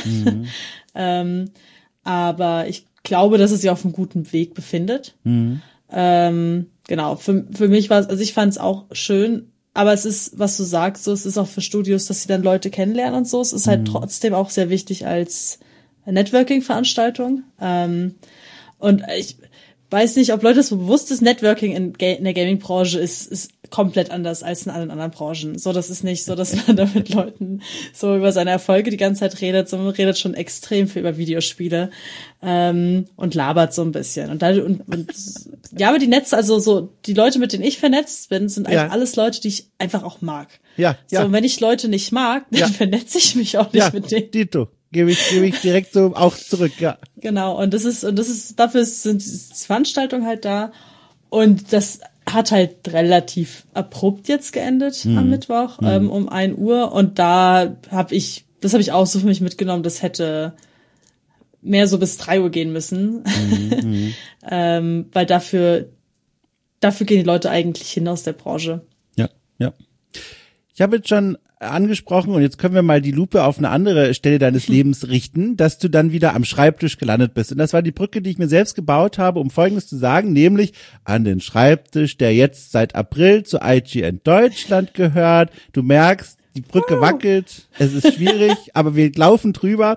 Speaker 2: Aber ich glaube, dass es sich auf einem guten Weg befindet. Genau, für mich war es, also ich fand es auch schön, aber es ist, was du sagst, so, es ist auch für Studios, dass sie dann Leute kennenlernen und so. Es ist halt trotzdem auch sehr wichtig als Networking-Veranstaltung. Und ich weiß nicht, ob Leute das so bewusst ist, Networking in der Gaming-Branche ist komplett anders als in allen anderen Branchen. So, das ist nicht so, dass man da mit Leuten so über seine Erfolge die ganze Zeit redet, sondern man redet schon extrem viel über Videospiele und labert so ein bisschen. Und ja, aber die Netze, also so die Leute, mit denen ich vernetzt bin, sind eigentlich alles Leute, die ich einfach auch mag. So, und wenn ich Leute nicht mag, dann vernetze ich mich auch nicht mit denen.
Speaker 1: Dito. Gebe ich direkt so auch zurück,
Speaker 2: Genau, und das ist, dafür sind die Veranstaltungen halt da. Und das hat halt relativ abrupt jetzt geendet am Mittwoch um 1 Uhr. Und da habe ich auch so für mich mitgenommen, das hätte mehr so bis 3 Uhr gehen müssen. Weil dafür gehen die Leute eigentlich hin aus der Branche.
Speaker 1: Ja. Ich habe jetzt schon angesprochen und jetzt können wir mal die Lupe auf eine andere Stelle deines Lebens richten, dass du dann wieder am Schreibtisch gelandet bist. Und das war die Brücke, die ich mir selbst gebaut habe, um Folgendes zu sagen, nämlich an den Schreibtisch, der jetzt seit April zu IGN Deutschland gehört. Du merkst, die Brücke wackelt, es ist schwierig, aber wir laufen drüber.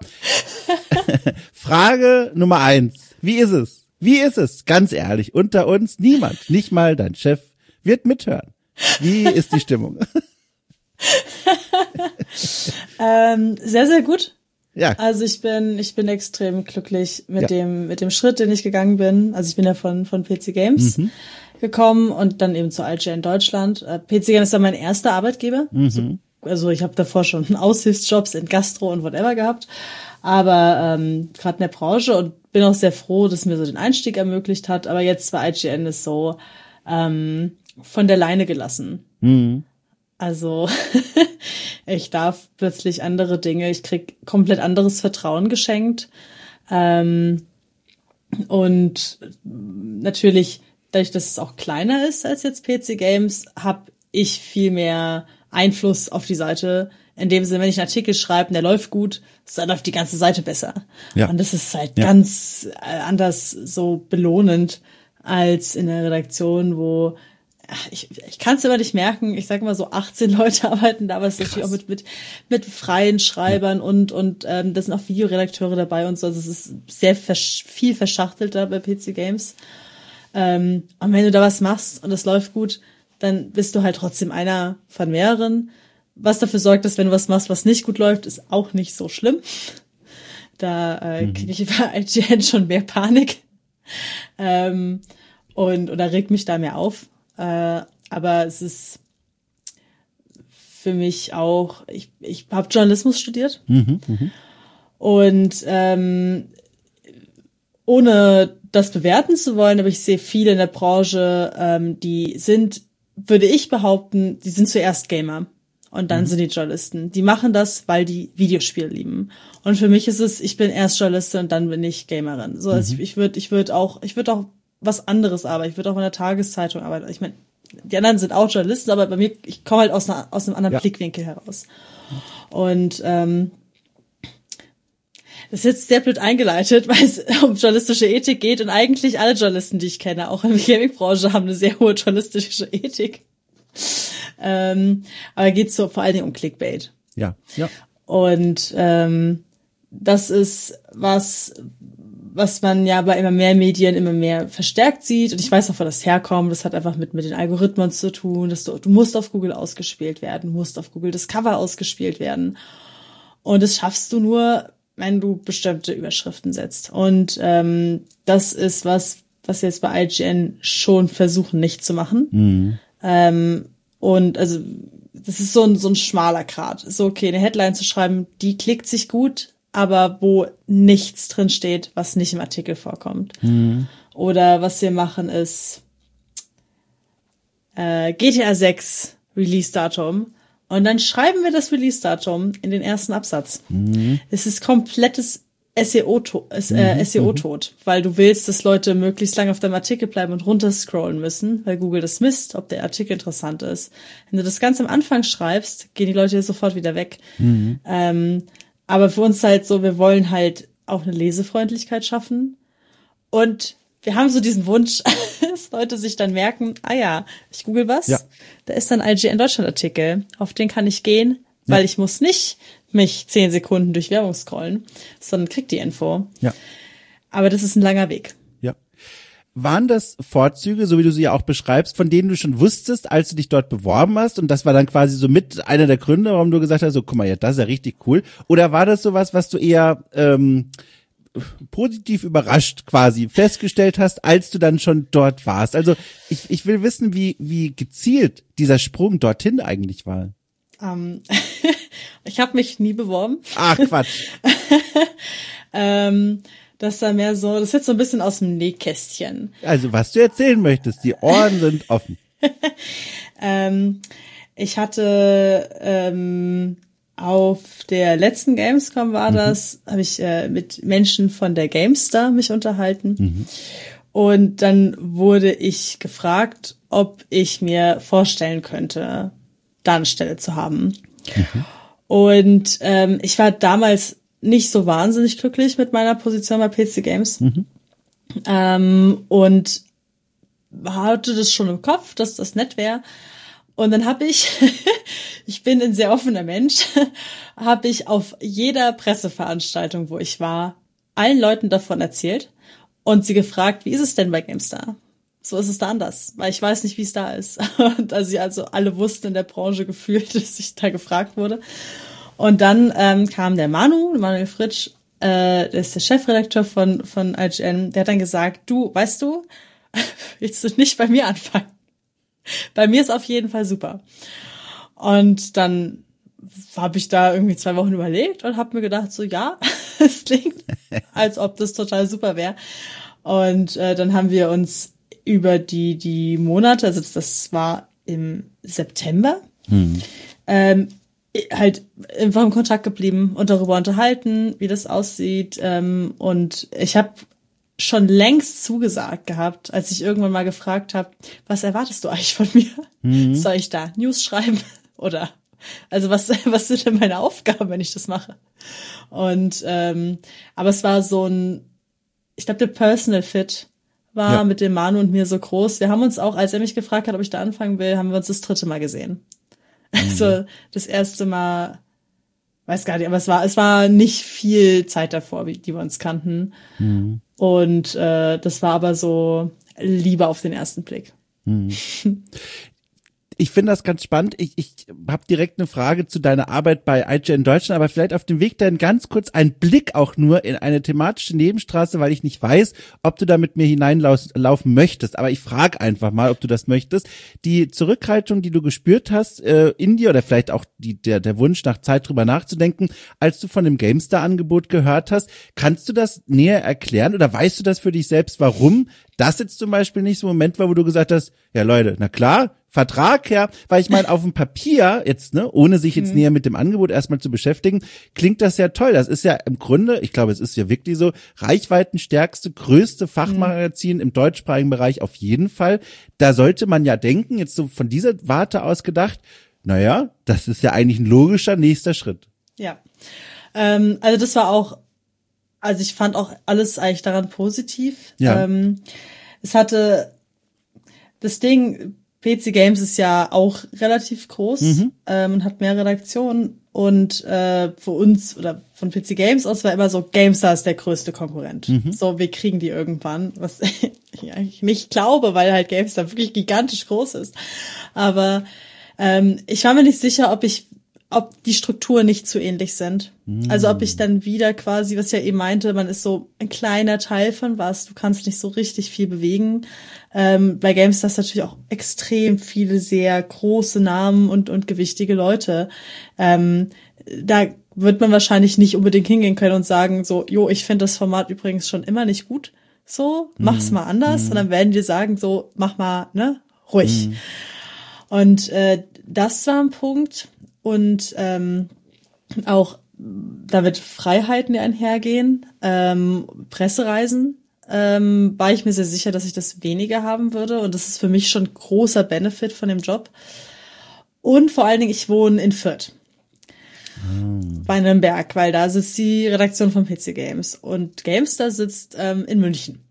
Speaker 1: Frage Nummer 1. Wie ist es? Wie ist es? Ganz ehrlich, unter uns niemand, nicht mal dein Chef, wird mithören. Wie ist die Stimmung?
Speaker 2: Sehr, sehr gut.
Speaker 1: Ja.
Speaker 2: Also ich bin extrem glücklich mit dem Schritt, den ich gegangen bin. Also ich bin ja von PC Games gekommen und dann eben zu IGN Deutschland. PC Games ist ja mein erster Arbeitgeber. Also ich habe davor schon Aushilfsjobs in Gastro und whatever gehabt, aber gerade in der Branche und bin auch sehr froh, dass mir so den Einstieg ermöglicht hat. Aber jetzt bei IGN ist so von der Leine gelassen. Also ich darf plötzlich andere Dinge, ich krieg komplett anderes Vertrauen geschenkt. Und natürlich, dadurch, dass es auch kleiner ist als jetzt PC Games, habe ich viel mehr Einfluss auf die Seite. In dem Sinne, wenn ich einen Artikel schreibe, der läuft gut, dann läuft die ganze Seite besser. Ja. Und das ist halt ganz anders so belohnend als in der Redaktion, wo ich kann es immer nicht merken, ich sage mal so 18 Leute arbeiten da, aber es ist natürlich auch mit freien Schreibern und da sind auch Videoredakteure dabei und so, also es ist sehr viel verschachtelter bei PC Games. Und wenn du da was machst und es läuft gut, dann bist du halt trotzdem einer von mehreren, was dafür sorgt, dass wenn du was machst, was nicht gut läuft, ist auch nicht so schlimm. Da kriege ich bei IGN schon mehr Panik oder regt mich da mehr auf. Aber es ist für mich auch, ich habe Journalismus studiert und ohne das bewerten zu wollen, aber ich sehe viele in der Branche, die sind, würde ich behaupten, die sind zuerst Gamer und dann sind die Journalisten. Die machen das, weil die Videospiele lieben. Und für mich ist es, ich bin erst Journalistin und dann bin ich Gamerin. So, also ich würde auch was anderes arbeiten. Ich würde auch in der Tageszeitung arbeiten. Ich meine, die anderen sind auch Journalisten, aber bei mir, ich komme halt aus einem anderen Blickwinkel heraus. Und das ist jetzt sehr blöd eingeleitet, weil es um journalistische Ethik geht und eigentlich alle Journalisten, die ich kenne, auch in der Gaming-Branche, haben eine sehr hohe journalistische Ethik. Aber geht so vor allen Dingen um Clickbait.
Speaker 1: Ja.
Speaker 2: Und das ist was man ja bei immer mehr Medien immer mehr verstärkt sieht. Und ich weiß auch, wo das herkommt. Das hat einfach mit den Algorithmen zu tun, dass du musst auf Google ausgespielt werden, musst auf Google Discover ausgespielt werden. Und das schaffst du nur, wenn du bestimmte Überschriften setzt. Und das ist was wir jetzt bei IGN schon versuchen nicht zu machen. Und also das ist so ein schmaler Grat. So, okay, eine Headline zu schreiben, die klickt sich gut, aber wo nichts drin steht, was nicht im Artikel vorkommt. Oder was wir machen ist GTA 6 Release-Datum und dann schreiben wir das Release-Datum in den ersten Absatz. Es ist komplettes SEO-Tot, weil du willst, dass Leute möglichst lange auf deinem Artikel bleiben und runterscrollen müssen, weil Google das misst, ob der Artikel interessant ist. Wenn du das ganz am Anfang schreibst, gehen die Leute sofort wieder weg. Aber für uns halt so, wir wollen halt auch eine Lesefreundlichkeit schaffen. Und wir haben so diesen Wunsch, dass Leute sich dann merken, ich google was, da ist dann IGN Deutschland Artikel, auf den kann ich gehen, weil ich muss nicht mich 10 Sekunden durch Werbung scrollen, sondern krieg die Info. Ja. Aber das ist ein langer Weg.
Speaker 1: Ja. Waren das Vorzüge, so wie du sie ja auch beschreibst, von denen du schon wusstest, als du dich dort beworben hast? Und das war dann quasi so mit einer der Gründe, warum du gesagt hast, so, guck mal, ja, das ist ja richtig cool. Oder war das sowas, was du eher positiv überrascht quasi festgestellt hast, als du dann schon dort warst? Also ich will wissen, wie gezielt dieser Sprung dorthin eigentlich war.
Speaker 2: Ich habe mich nie beworben.
Speaker 1: Ach, Quatsch.
Speaker 2: Das ist jetzt so ein bisschen aus dem Nähkästchen.
Speaker 1: Also, was du erzählen möchtest, die Ohren sind offen.
Speaker 2: Ich hatte auf der letzten Gamescom habe ich mit Menschen von der GameStar mich unterhalten. Und dann wurde ich gefragt, ob ich mir vorstellen könnte, da eine Stelle zu haben. Und ich war damals nicht so wahnsinnig glücklich mit meiner Position bei PC Games. Und hatte das schon im Kopf, dass das nett wäre. Und dann habe ich, ich bin ein sehr offener Mensch, habe ich auf jeder Presseveranstaltung, wo ich war, allen Leuten davon erzählt und sie gefragt, wie ist es denn bei GameStar? So ist es da anders, weil ich weiß nicht, wie es da ist. Und also alle wussten in der Branche gefühlt, dass ich da gefragt wurde. Und dann kam der Manuel Fritsch, der ist der Chefredakteur von IGN, der hat dann gesagt, du, weißt du, willst du nicht bei mir anfangen? Bei mir ist auf jeden Fall super. Und dann habe ich da irgendwie 2 Wochen überlegt und habe mir gedacht, so ja, es klingt, als ob das total super wäre. Und dann haben wir uns über die Monate, also das war im September, halt einfach im Kontakt geblieben und darüber unterhalten, wie das aussieht. Und ich habe schon längst zugesagt gehabt, als ich irgendwann mal gefragt habe, was erwartest du eigentlich von mir? Soll ich da News schreiben? Oder also was sind denn meine Aufgaben, wenn ich das mache? Und aber es war so ich glaube, der Personal Fit war mit dem Manu und mir so groß. Wir haben uns auch, als er mich gefragt hat, ob ich da anfangen will, haben wir uns das 3. Mal gesehen. Also das erste Mal, weiß gar nicht, aber es war nicht viel Zeit davor, die wir uns kannten. Und das war aber so Liebe auf den ersten Blick.
Speaker 1: Ich finde das ganz spannend. Ich habe direkt eine Frage zu deiner Arbeit bei IGN Deutschland, aber vielleicht auf dem Weg dahin ganz kurz ein Blick auch nur in eine thematische Nebenstraße, weil ich nicht weiß, ob du da mit mir hineinlaufen möchtest. Aber ich frage einfach mal, ob du das möchtest. Die Zurückhaltung, die du gespürt hast in dir oder vielleicht auch der Wunsch nach Zeit drüber nachzudenken, als du von dem GameStar-Angebot gehört hast, kannst du das näher erklären oder weißt du das für dich selbst, warum das jetzt zum Beispiel nicht so ein Moment war, wo du gesagt hast, ja Leute, na klar, Vertrag, ja, weil ich meine, auf dem Papier jetzt, ne, ohne sich jetzt näher mit dem Angebot erstmal zu beschäftigen, klingt das ja toll. Das ist ja im Grunde, ich glaube, es ist ja wirklich so, reichweitenstärkste, größte Fachmagazin im deutschsprachigen Bereich auf jeden Fall. Da sollte man ja denken, jetzt so von dieser Warte aus gedacht, naja, das ist ja eigentlich ein logischer nächster Schritt.
Speaker 2: Ja, also das war auch, also ich fand auch alles eigentlich daran positiv.
Speaker 1: Ja.
Speaker 2: Es hatte das Ding, PC Games ist ja auch relativ groß und hat mehr Redaktionen und für uns oder von PC Games aus war immer so, GameStar ist der größte Konkurrent. So, wir kriegen die irgendwann, was ich eigentlich nicht glaube, weil halt GameStar wirklich gigantisch groß ist. Aber ich war mir nicht sicher, ob die Strukturen nicht zu ähnlich sind. Also ob ich dann wieder quasi, was ich ja eben meinte, man ist so ein kleiner Teil von was, du kannst nicht so richtig viel bewegen. Bei GameStar ist natürlich auch extrem viele sehr große Namen und gewichtige Leute. Da wird man wahrscheinlich nicht unbedingt hingehen können und sagen so, jo, ich finde das Format übrigens schon immer nicht gut. So, mach's mal anders. Und dann werden die sagen so, mach mal, ne, ruhig. Und das war ein Punkt. Und auch damit Freiheiten, die einhergehen, Pressereisen, war ich mir sehr sicher, dass ich das weniger haben würde. Und das ist für mich schon großer Benefit von dem Job. Und vor allen Dingen, ich wohne in Fürth. Bei Nürnberg, weil da sitzt die Redaktion von PC Games. Und GameStar sitzt in München.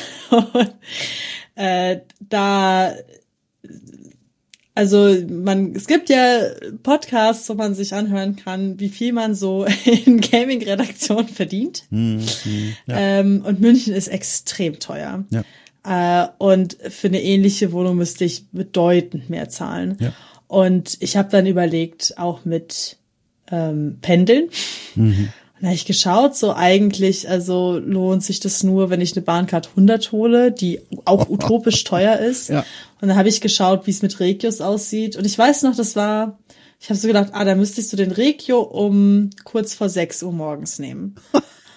Speaker 2: Es gibt ja Podcasts, wo man sich anhören kann, wie viel man so in Gaming-Redaktion verdient.
Speaker 1: Ja.
Speaker 2: Und München ist extrem teuer. Ja. Und für eine ähnliche Wohnung müsste ich bedeutend mehr zahlen. Ja. Und ich habe dann überlegt, auch mit Pendeln. Und da habe ich geschaut, so eigentlich, also lohnt sich das nur, wenn ich eine Bahncard 100 hole, die auch utopisch teuer ist. Ja. Und dann habe ich geschaut, wie es mit Regios aussieht. Und ich weiß noch, ich habe so gedacht, da müsstest du den Regio um kurz vor 6 Uhr morgens nehmen.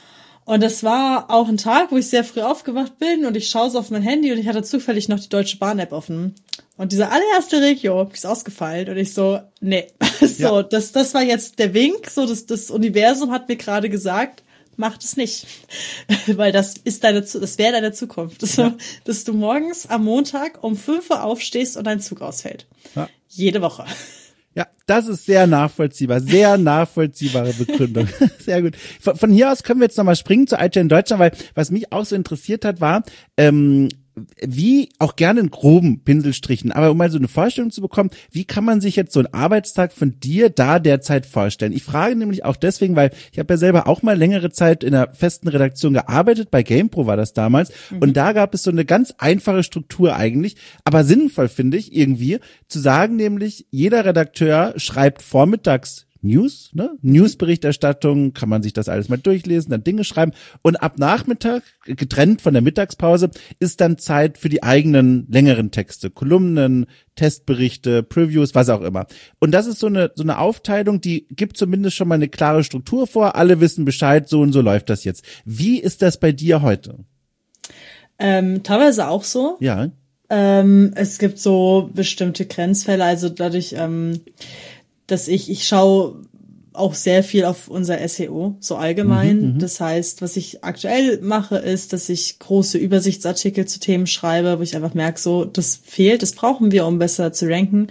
Speaker 2: Und das war auch ein Tag, wo ich sehr früh aufgewacht bin und ich schaue so auf mein Handy und ich hatte zufällig noch die Deutsche Bahn-App offen. Und diese allererste Regio ist ausgefallen und ich so, nee, so, das war jetzt der Wink, so, das Universum hat mir gerade gesagt, mach das nicht. Weil das wäre deine Zukunft. Dass du morgens am Montag um 5 Uhr aufstehst und dein Zug ausfällt. Ja. Jede Woche.
Speaker 1: Ja, das ist sehr nachvollziehbar. Sehr nachvollziehbare Begründung. Sehr gut. Von hier aus können wir jetzt nochmal springen zu IGN Deutschland, weil was mich auch so interessiert hat, war, wie auch gerne in groben Pinselstrichen, aber um mal so eine Vorstellung zu bekommen, wie kann man sich jetzt so einen Arbeitstag von dir da derzeit vorstellen? Ich frage nämlich auch deswegen, weil ich habe ja selber auch mal längere Zeit in einer festen Redaktion gearbeitet, bei GamePro war das damals, und da gab es so eine ganz einfache Struktur eigentlich, aber sinnvoll finde ich irgendwie, zu sagen nämlich, jeder Redakteur schreibt vormittags News, ne? Newsberichterstattung, kann man sich das alles mal durchlesen, dann Dinge schreiben und ab Nachmittag, getrennt von der Mittagspause, ist dann Zeit für die eigenen längeren Texte, Kolumnen, Testberichte, Previews, was auch immer. Und das ist so eine Aufteilung, die gibt zumindest schon mal eine klare Struktur vor, alle wissen Bescheid, so und so läuft das jetzt. Wie ist das bei dir heute?
Speaker 2: Teilweise auch so.
Speaker 1: Ja.
Speaker 2: Es gibt so bestimmte Grenzfälle, also dadurch, dass ich schaue auch sehr viel auf unser SEO, so allgemein. Das heißt, was ich aktuell mache, ist, dass ich große Übersichtsartikel zu Themen schreibe, wo ich einfach merke, so, das fehlt, das brauchen wir, um besser zu ranken.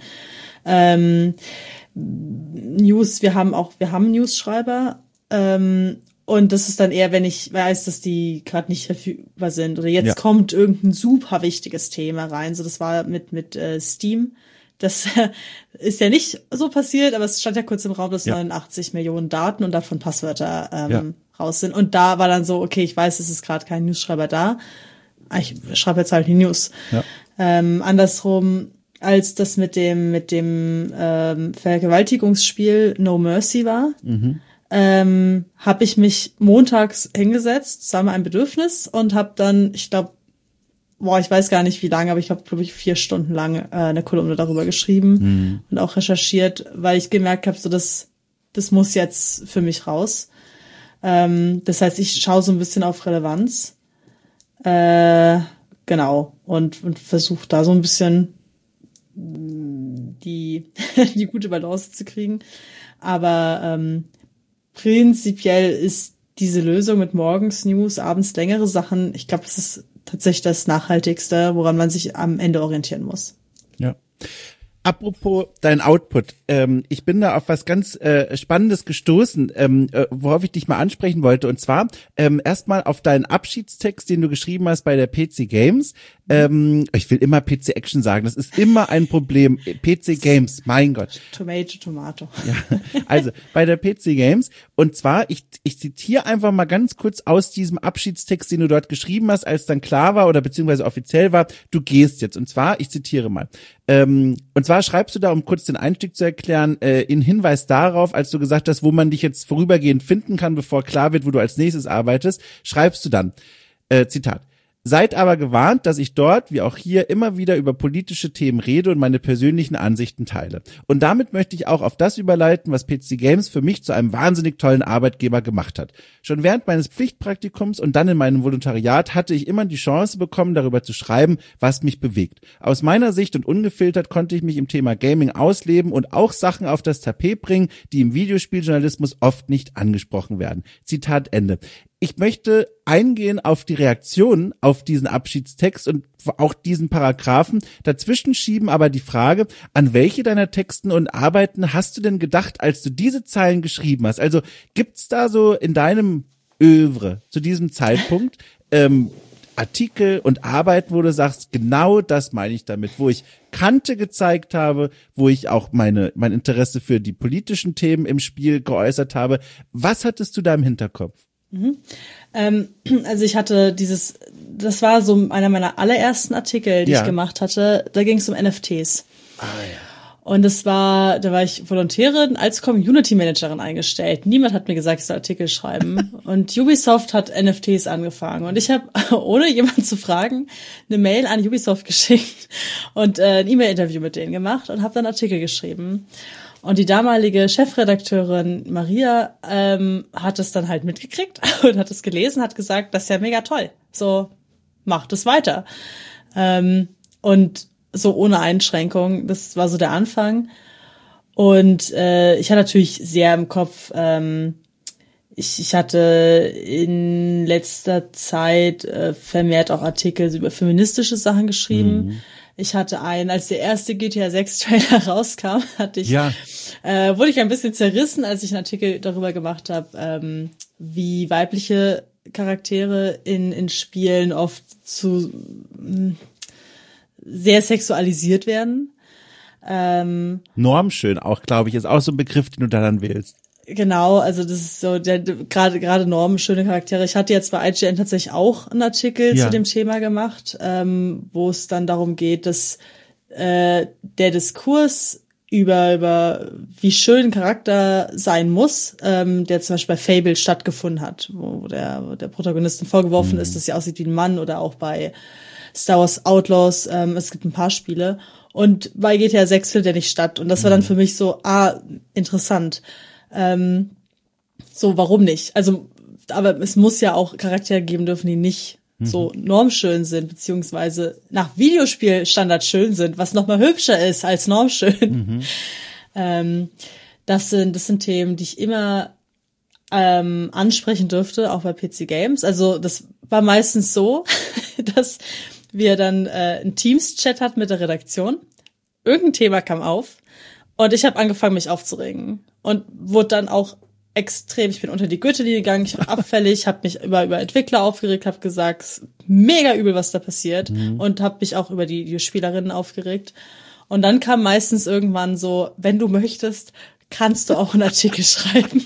Speaker 2: News, wir haben News-Schreiber, und das ist dann eher, wenn ich weiß, dass die gerade nicht verfügbar sind oder jetzt kommt irgendein super wichtiges Thema rein. So, das war mit Steam. Das ist ja nicht so passiert, aber es stand ja kurz im Raum, dass 89 Millionen Daten und davon Passwörter raus sind. Und da war dann so, okay, ich weiß, es ist gerade kein Newsschreiber da. Ich schreibe jetzt halt die News. Ja. Andersrum, als das mit dem Vergewaltigungsspiel No Mercy war, habe ich mich montags hingesetzt, sah mal ein Bedürfnis und habe dann, ich weiß gar nicht wie lange, aber ich habe, glaube ich, 4 Stunden lang eine Kolumne darüber geschrieben und auch recherchiert, weil ich gemerkt habe, so das muss jetzt für mich raus. Das heißt, ich schaue so ein bisschen auf Relevanz. Genau. Und versuche da so ein bisschen die gute Balance zu kriegen. Aber prinzipiell ist diese Lösung mit morgens News, abends längere Sachen, ich glaube, es ist tatsächlich das Nachhaltigste, woran man sich am Ende orientieren muss.
Speaker 1: Ja. Apropos dein Output, ich bin da auf was ganz Spannendes gestoßen, worauf ich dich mal ansprechen wollte, und zwar erstmal auf deinen Abschiedstext, den du geschrieben hast bei der PC Games. Ich will immer PC Action sagen, das ist immer ein Problem. PC Games, mein Gott.
Speaker 2: Tomato.
Speaker 1: Ja, also bei der PC Games, und zwar, ich zitiere einfach mal ganz kurz aus diesem Abschiedstext, den du dort geschrieben hast, als dann klar war oder beziehungsweise offiziell war, du gehst jetzt. Und zwar, ich zitiere mal, und zwar schreibst du da, um kurz den Einstieg zu erklären, in Hinweis darauf, als du gesagt hast, wo man dich jetzt vorübergehend finden kann, bevor klar wird, wo du als nächstes arbeitest, schreibst du dann, Zitat: Seid aber gewarnt, dass ich dort, wie auch hier, immer wieder über politische Themen rede und meine persönlichen Ansichten teile. Und damit möchte ich auch auf das überleiten, was PC Games für mich zu einem wahnsinnig tollen Arbeitgeber gemacht hat. Schon während meines Pflichtpraktikums und dann in meinem Volontariat hatte ich immer die Chance bekommen, darüber zu schreiben, was mich bewegt. Aus meiner Sicht und ungefiltert konnte ich mich im Thema Gaming ausleben und auch Sachen auf das Tapet bringen, die im Videospieljournalismus oft nicht angesprochen werden. Zitat Ende. Ich möchte eingehen auf die Reaktionen auf diesen Abschiedstext und auch diesen Paragraphen, dazwischen schieben aber die Frage, an welche deiner Texten und Arbeiten hast du denn gedacht, als du diese Zeilen geschrieben hast? Also gibt's da so in deinem Övre zu diesem Zeitpunkt Artikel und Arbeiten, wo du sagst, genau das meine ich damit, wo ich Kante gezeigt habe, wo ich auch mein Interesse für die politischen Themen im Spiel geäußert habe. Was hattest du da im Hinterkopf?
Speaker 2: Also ich hatte das war so einer meiner allerersten Artikel, die ich gemacht hatte. Da ging es um NFTs. Ah ja. Und da war ich Volontärin als Community Managerin eingestellt. Niemand hat mir gesagt, ich soll Artikel schreiben. Und Ubisoft hat NFTs angefangen. Und ich habe, ohne jemanden zu fragen, eine Mail an Ubisoft geschickt und ein E-Mail-Interview mit denen gemacht und habe dann Artikel geschrieben. Und die damalige Chefredakteurin Maria hat es dann halt mitgekriegt und hat es gelesen, hat gesagt, das ist ja mega toll. So, macht es weiter. Und so ohne Einschränkung, das war so der Anfang. Und ich hatte natürlich sehr im Kopf, ich hatte in letzter Zeit vermehrt auch Artikel über feministische Sachen geschrieben. Ich hatte als der erste GTA 6 Trailer rauskam, wurde ich ein bisschen zerrissen, als ich einen Artikel darüber gemacht habe, wie weibliche Charaktere in Spielen oft zu sehr sexualisiert werden.
Speaker 1: Normschön auch, glaube ich, ist auch so ein Begriff, den du da dann wählst.
Speaker 2: Genau, also das ist so gerade Normen, schöne Charaktere. Ich hatte jetzt bei IGN tatsächlich auch einen Artikel zu dem Thema gemacht, wo es dann darum geht, dass der Diskurs über wie schön ein Charakter sein muss, der zum Beispiel bei Fable stattgefunden hat, wo der Protagonisten vorgeworfen ist, dass sie aussieht wie ein Mann, oder auch bei Star Wars Outlaws, es gibt ein paar Spiele. Und bei GTA 6 findet er nicht statt. Und das war dann für mich so, interessant. So, warum nicht? Also, aber es muss ja auch Charaktere geben dürfen, die nicht so normschön sind, beziehungsweise nach Videospielstandard schön sind, was noch mal hübscher ist als normschön. Das sind Themen, die ich immer ansprechen dürfte, auch bei PC Games. Also das war meistens so, dass wir dann einen Teams-Chat hatten mit der Redaktion. Irgendein Thema kam auf und ich habe angefangen, mich aufzuregen und wurde dann auch extrem, ich bin unter die Gürtellinie gegangen, ich war abfällig, habe mich über Entwickler aufgeregt, habe gesagt, mega übel, was da passiert, und habe mich auch über die Spielerinnen aufgeregt. Und dann kam meistens irgendwann so, wenn du möchtest, kannst du auch einen Artikel schreiben.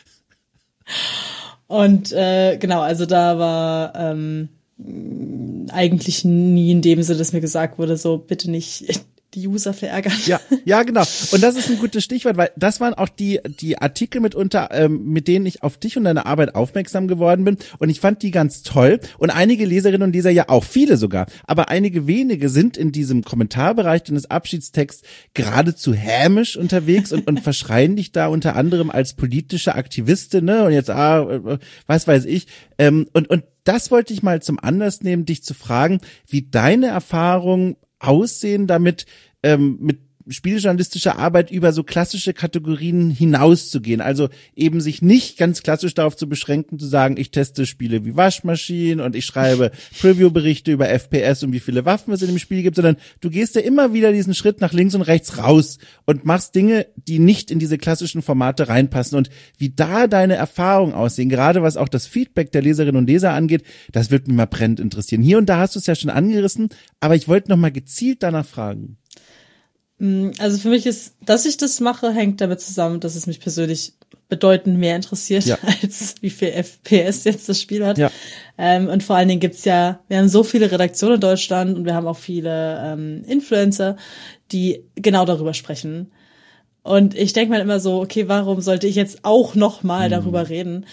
Speaker 2: Und genau, also da war eigentlich nie in dem Sinne, dass mir gesagt wurde, so bitte nicht die User verärgern.
Speaker 1: Ja, genau. Und das ist ein gutes Stichwort, weil das waren auch die Artikel mitunter, mit denen ich auf dich und deine Arbeit aufmerksam geworden bin. Und ich fand die ganz toll. Und einige Leserinnen und Leser ja auch, viele sogar. Aber einige wenige sind in diesem Kommentarbereich deines Abschiedstexts geradezu hämisch unterwegs und verschreien dich da unter anderem als politische Aktivistin, ne? Und jetzt, was weiß ich. Und das wollte ich mal zum Anlass nehmen, dich zu fragen, wie deine Erfahrungen aussehen, damit mit spieljournalistischer Arbeit über so klassische Kategorien hinauszugehen. Also eben sich nicht ganz klassisch darauf zu beschränken, zu sagen, ich teste Spiele wie Waschmaschinen und ich schreibe Preview-Berichte über FPS und wie viele Waffen es in dem Spiel gibt, sondern du gehst ja immer wieder diesen Schritt nach links und rechts raus und machst Dinge, die nicht in diese klassischen Formate reinpassen. Und wie da deine Erfahrungen aussehen, gerade was auch das Feedback der Leserinnen und Leser angeht, das wird mich mal brennend interessieren. Hier und da hast du es ja schon angerissen, aber ich wollte noch mal gezielt danach fragen.
Speaker 2: Also für mich ist, dass ich das mache, hängt damit zusammen, dass es mich persönlich bedeutend mehr interessiert, als wie viel FPS jetzt das Spiel hat. Ja. Und vor allen Dingen wir haben so viele Redaktionen in Deutschland und wir haben auch viele Influencer, die genau darüber sprechen. Und ich denke mal immer so, okay, warum sollte ich jetzt auch noch mal darüber reden?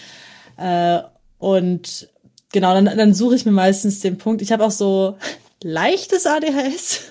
Speaker 2: Und genau, dann suche ich mir meistens den Punkt. Ich habe auch so leichtes ADHS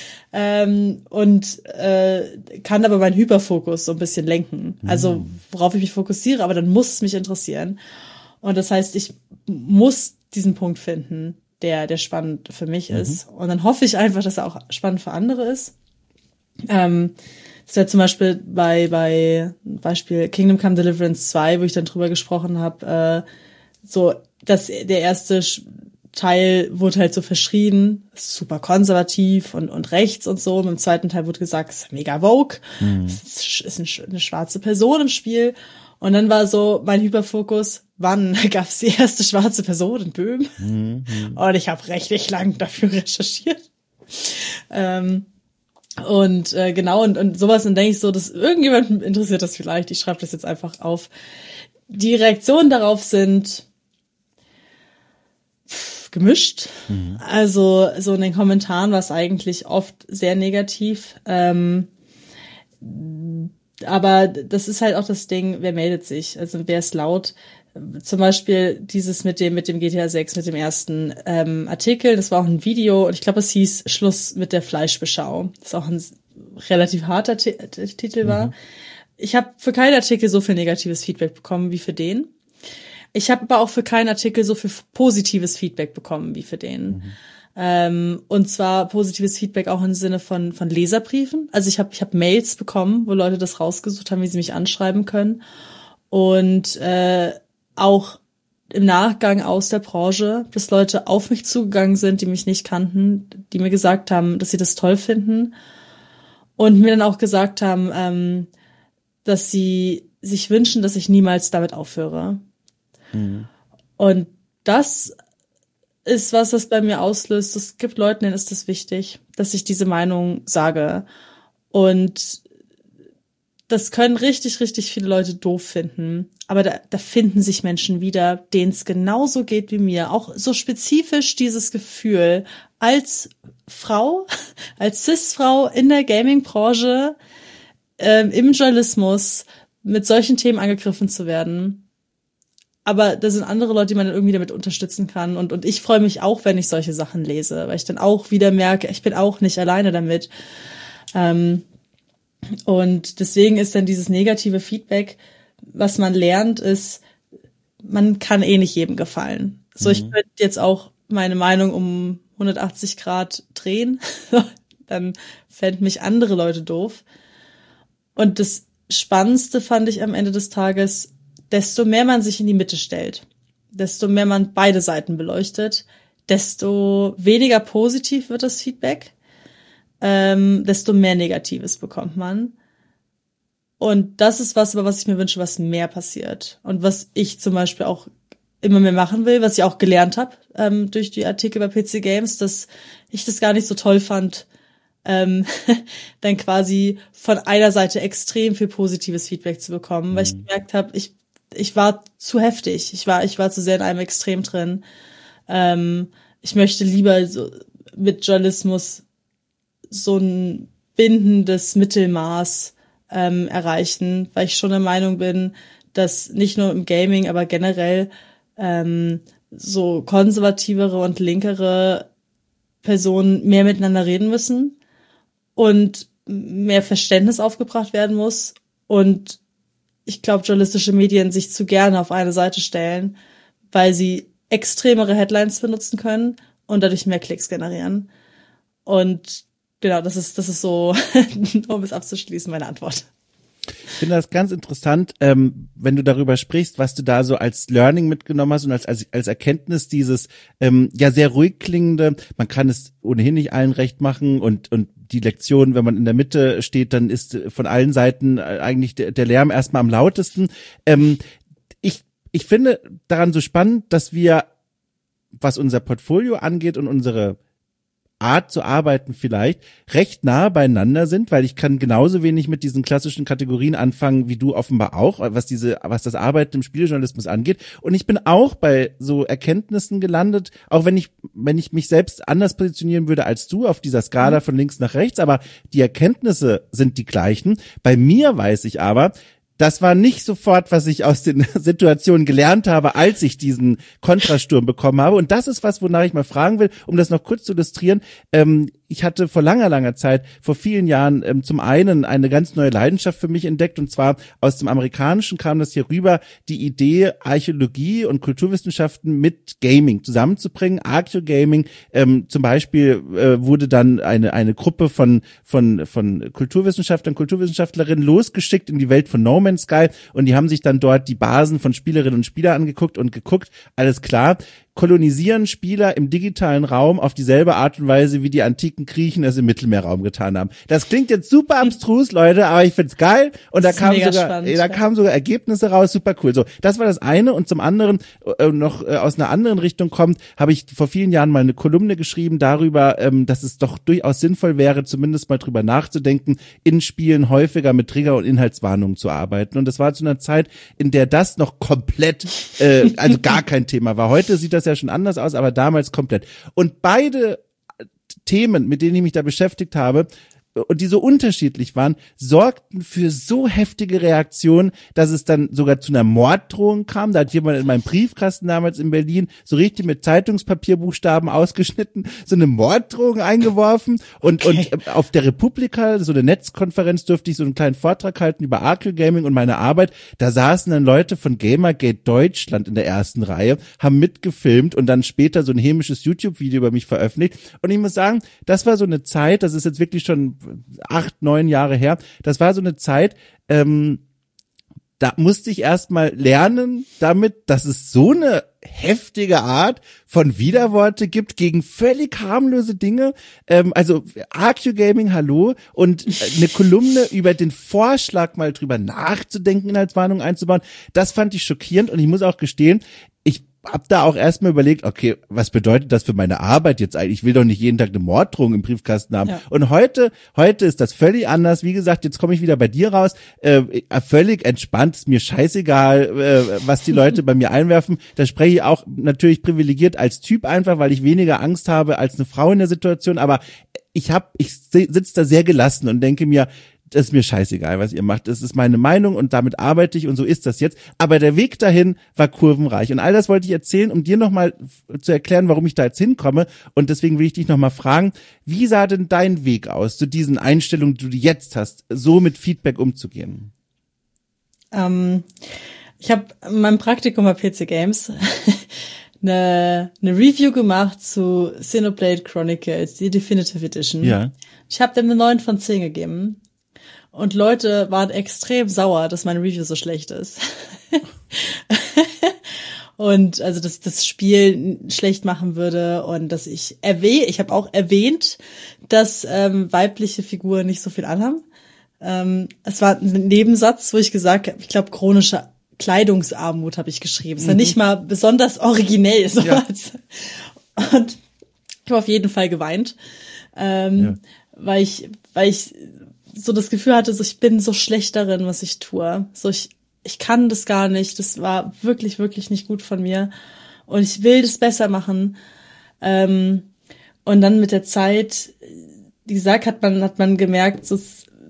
Speaker 2: und kann aber meinen Hyperfokus so ein bisschen lenken. Also worauf ich mich fokussiere, aber dann muss es mich interessieren. Und das heißt, ich muss diesen Punkt finden, der spannend für mich ist. Und dann hoffe ich einfach, dass er auch spannend für andere ist. Das wäre zum Beispiel bei Beispiel Kingdom Come Deliverance 2, wo ich dann drüber gesprochen habe, so, dass der erste Teil wurde halt so verschrien, super konservativ und rechts und so. Und im zweiten Teil wurde gesagt, es ist mega woke, es ist eine schwarze Person im Spiel. Und dann war so mein Hyperfokus, wann gab es die erste schwarze Person in Böhmen? Und ich habe richtig lang dafür recherchiert. Genau, und sowas, dann denke ich so, dass irgendjemanden interessiert das vielleicht. Ich schreibe das jetzt einfach auf. Die Reaktionen darauf sind gemischt. Also so in den Kommentaren war es eigentlich oft sehr negativ. Aber das ist halt auch das Ding, wer meldet sich? Also wer ist laut? Zum Beispiel dieses mit dem GTA 6, mit dem ersten Artikel, das war auch ein Video und ich glaube, es hieß Schluss mit der Fleischbeschau. Das ist auch ein relativ harter Titel war. Ich habe für keinen Artikel so viel negatives Feedback bekommen wie für den. Ich habe aber auch für keinen Artikel so viel positives Feedback bekommen wie für den. Und zwar positives Feedback auch im Sinne von Leserbriefen. Also ich hab Mails bekommen, wo Leute das rausgesucht haben, wie sie mich anschreiben können. Und auch im Nachgang aus der Branche, dass Leute auf mich zugegangen sind, die mich nicht kannten, die mir gesagt haben, dass sie das toll finden. Und mir dann auch gesagt haben, dass sie sich wünschen, dass ich niemals damit aufhöre. Und das ist was bei mir auslöst. Es gibt Leuten, denen ist das wichtig, dass ich diese Meinung sage. Und das können richtig, richtig viele Leute doof finden. Aber da finden sich Menschen wieder, denen es genauso geht wie mir. Auch so spezifisch dieses Gefühl, als Frau, als Cis-Frau in der Gaming-Branche, im Journalismus, mit solchen Themen angegriffen zu werden. Aber da sind andere Leute, die man dann irgendwie damit unterstützen kann. Und ich freue mich auch, wenn ich solche Sachen lese, weil ich dann auch wieder merke, ich bin auch nicht alleine damit. Und deswegen ist dann dieses negative Feedback, was man lernt, ist, man kann eh nicht jedem gefallen. So, ich würde jetzt auch meine Meinung um 180 Grad drehen, dann fänden mich andere Leute doof. Und das Spannendste fand ich am Ende des Tages, desto mehr man sich in die Mitte stellt, desto mehr man beide Seiten beleuchtet, desto weniger positiv wird das Feedback, desto mehr Negatives bekommt man. Und das ist was ich mir wünsche, was mehr passiert. Und was ich zum Beispiel auch immer mehr machen will, was ich auch gelernt habe durch die Artikel bei PC Games, dass ich das gar nicht so toll fand, dann quasi von einer Seite extrem viel positives Feedback zu bekommen, weil ich gemerkt habe, ich war zu heftig, ich war zu sehr in einem Extrem drin. Ich möchte lieber so mit Journalismus so ein bindendes Mittelmaß erreichen, weil ich schon der Meinung bin, dass nicht nur im Gaming, aber generell so konservativere und linkere Personen mehr miteinander reden müssen und mehr Verständnis aufgebracht werden muss. Und ich glaube, journalistische Medien sich zu gerne auf eine Seite stellen, weil sie extremere Headlines benutzen können und dadurch mehr Klicks generieren. Und genau, das ist so, um es abzuschließen, meine Antwort.
Speaker 1: Ich finde das ganz interessant, wenn du darüber sprichst, was du da so als Learning mitgenommen hast und als Erkenntnis dieses ja sehr ruhig klingende, man kann es ohnehin nicht allen recht machen und die Lektion, wenn man in der Mitte steht, dann ist von allen Seiten eigentlich der Lärm erstmal am lautesten. Ich finde daran so spannend, dass wir, was unser Portfolio angeht und unsere Art zu arbeiten vielleicht, recht nah beieinander sind, weil ich kann genauso wenig mit diesen klassischen Kategorien anfangen, wie du offenbar auch, was das Arbeiten im Spielejournalismus angeht. Und ich bin auch bei so Erkenntnissen gelandet, auch wenn ich mich selbst anders positionieren würde als du auf dieser Skala von links nach rechts, aber die Erkenntnisse sind die gleichen. Bei mir weiß ich aber, das war nicht sofort, was ich aus den Situationen gelernt habe, als ich diesen Kontrasturm bekommen habe. Und das ist was, wonach ich mal fragen will, um das noch kurz zu illustrieren. Ich hatte vor langer Zeit, vor vielen Jahren, zum einen eine ganz neue Leidenschaft für mich entdeckt. Und zwar aus dem Amerikanischen kam das hier rüber, die Idee, Archäologie und Kulturwissenschaften mit Gaming zusammenzubringen. Archeogaming, zum Beispiel wurde dann eine Gruppe von Kulturwissenschaftlern, Kulturwissenschaftlerinnen losgeschickt in die Welt von No Man's Sky und die haben sich dann dort die Basen von Spielerinnen und Spielern angeguckt und geguckt, alles klar, kolonisieren Spieler im digitalen Raum auf dieselbe Art und Weise, wie die antiken Griechen es im Mittelmeerraum getan haben. Das klingt jetzt super abstrus, Leute, aber ich find's geil und da kamen sogar Ergebnisse raus, super cool. So, das war das eine und zum anderen noch aus einer anderen Richtung kommt, habe ich vor vielen Jahren mal eine Kolumne geschrieben darüber, dass es doch durchaus sinnvoll wäre, zumindest mal drüber nachzudenken, in Spielen häufiger mit Trigger- und Inhaltswarnungen zu arbeiten. Und das war zu einer Zeit, in der das noch komplett, also gar kein Thema war. Heute sieht das ja schon anders aus, aber damals komplett. Und beide Themen, mit denen ich mich da beschäftigt habe, und die so unterschiedlich waren, sorgten für so heftige Reaktionen, dass es dann sogar zu einer Morddrohung kam. Da hat jemand in meinem Briefkasten damals in Berlin so richtig mit Zeitungspapierbuchstaben ausgeschnitten, so eine Morddrohung eingeworfen und auf der Republika, so eine Netzkonferenz, durfte ich so einen kleinen Vortrag halten über Arkel Gaming und meine Arbeit. Da saßen dann Leute von Gamergate Deutschland in der ersten Reihe, haben mitgefilmt und dann später so ein hämisches YouTube-Video über mich veröffentlicht. Und ich muss sagen, das war so eine Zeit, das ist jetzt wirklich schon 8, 9 Jahre her, das war so eine Zeit, da musste ich erstmal lernen damit, dass es so eine heftige Art von Widerworte gibt gegen völlig harmlose Dinge. Also ArcU Gaming, hallo, und eine Kolumne über den Vorschlag, mal drüber nachzudenken, Inhaltswarnungen einzubauen, das fand ich schockierend und ich muss auch gestehen, ich hab da auch erstmal überlegt, okay, was bedeutet das für meine Arbeit jetzt eigentlich? Ich will doch nicht jeden Tag eine Morddrohung im Briefkasten haben. Ja. Und heute ist das völlig anders. Wie gesagt, jetzt komme ich wieder bei dir raus. Völlig entspannt, ist mir scheißegal, was die Leute bei mir einwerfen. Da spreche ich auch natürlich privilegiert als Typ einfach, weil ich weniger Angst habe als eine Frau in der Situation. Aber ich sitze da sehr gelassen und denke mir, das ist mir scheißegal, was ihr macht. Das ist meine Meinung und damit arbeite ich und so ist das jetzt. Aber der Weg dahin war kurvenreich. Und all das wollte ich erzählen, um dir nochmal zu erklären, warum ich da jetzt hinkomme. Und deswegen will ich dich nochmal fragen, wie sah denn dein Weg aus, zu diesen Einstellungen, die du jetzt hast, so mit Feedback umzugehen?
Speaker 2: Ich habe in meinem Praktikum bei PC Games eine Review gemacht zu Xenoblade Chronicles, die Definitive Edition.
Speaker 1: Ja.
Speaker 2: Ich habe dem eine 9 von 10 gegeben. Und Leute waren extrem sauer, dass meine Review so schlecht ist. Und also, dass das Spiel schlecht machen würde und dass ich habe auch erwähnt, dass weibliche Figuren nicht so viel anhaben. Es war ein Nebensatz, wo ich gesagt habe, ich glaube, chronische Kleidungsarmut habe ich geschrieben. Ist ja nicht mal besonders originell. So. Ja. Und ich habe auf jeden Fall geweint, weil ich so das Gefühl hatte, so ich bin so schlecht darin, was ich tue. So ich kann das gar nicht. Das war wirklich, wirklich nicht gut von mir. Und ich will das besser machen. Und dann mit der Zeit, wie gesagt, hat man gemerkt, so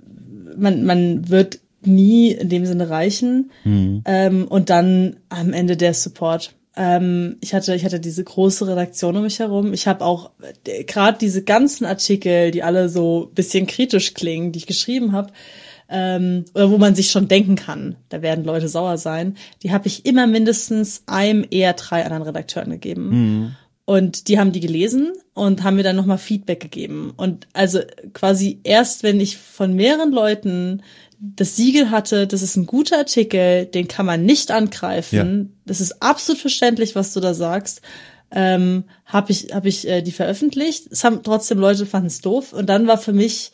Speaker 2: man wird nie in dem Sinne reichen. Und dann am Ende der Support. Ich hatte diese große Redaktion um mich herum. Ich habe auch gerade diese ganzen Artikel, die alle so ein bisschen kritisch klingen, die ich geschrieben habe, oder wo man sich schon denken kann, da werden Leute sauer sein, die habe ich immer mindestens einem, eher 3 anderen Redakteuren gegeben. Und die haben die gelesen und haben mir dann nochmal Feedback gegeben. Und also quasi erst, wenn ich von mehreren Leuten das Siegel hatte, das ist ein guter Artikel, den kann man nicht angreifen. Ja. Das ist absolut verständlich, was du da sagst. Hab ich die veröffentlicht. Es haben trotzdem Leute fanden es doof. Und dann war für mich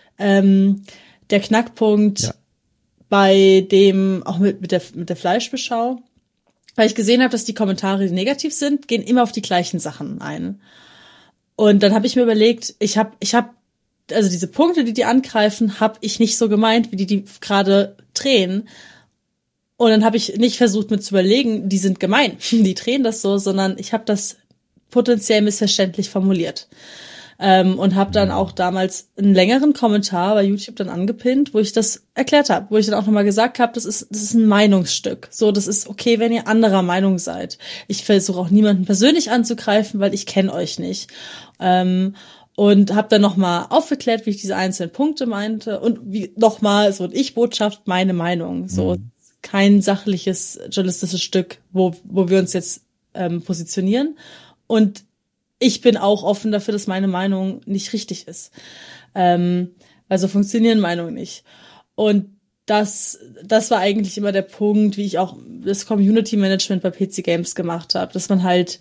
Speaker 2: der Knackpunkt bei dem, auch mit der Fleischbeschau, weil ich gesehen habe, dass die Kommentare, die negativ sind, gehen immer auf die gleichen Sachen ein. Und dann habe ich mir überlegt, ich habe also diese Punkte, die angreifen, habe ich nicht so gemeint, wie die gerade drehen. Und dann habe ich nicht versucht, mir zu überlegen, die sind gemein, die drehen das so, sondern ich habe das potenziell missverständlich formuliert. Und habe dann auch damals einen längeren Kommentar bei YouTube dann angepinnt, wo ich das erklärt habe, wo ich dann auch nochmal gesagt habe, das ist ein Meinungsstück. So, das ist okay, wenn ihr anderer Meinung seid. Ich versuche auch niemanden persönlich anzugreifen, weil ich kenne euch nicht. Und habe dann nochmal aufgeklärt, wie ich diese einzelnen Punkte meinte und wie nochmal so Ich-Botschaft, meine Meinung. So kein sachliches journalistisches Stück, wo wir uns jetzt positionieren. Und ich bin auch offen dafür, dass meine Meinung nicht richtig ist. Also funktionieren Meinungen nicht. Und das war eigentlich immer der Punkt, wie ich auch das Community Management bei PC Games gemacht habe, dass man halt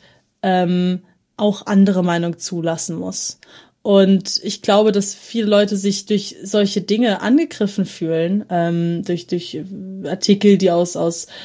Speaker 2: auch andere Meinungen zulassen muss. Und ich glaube, dass viele Leute sich durch solche Dinge angegriffen fühlen, durch Artikel, die aus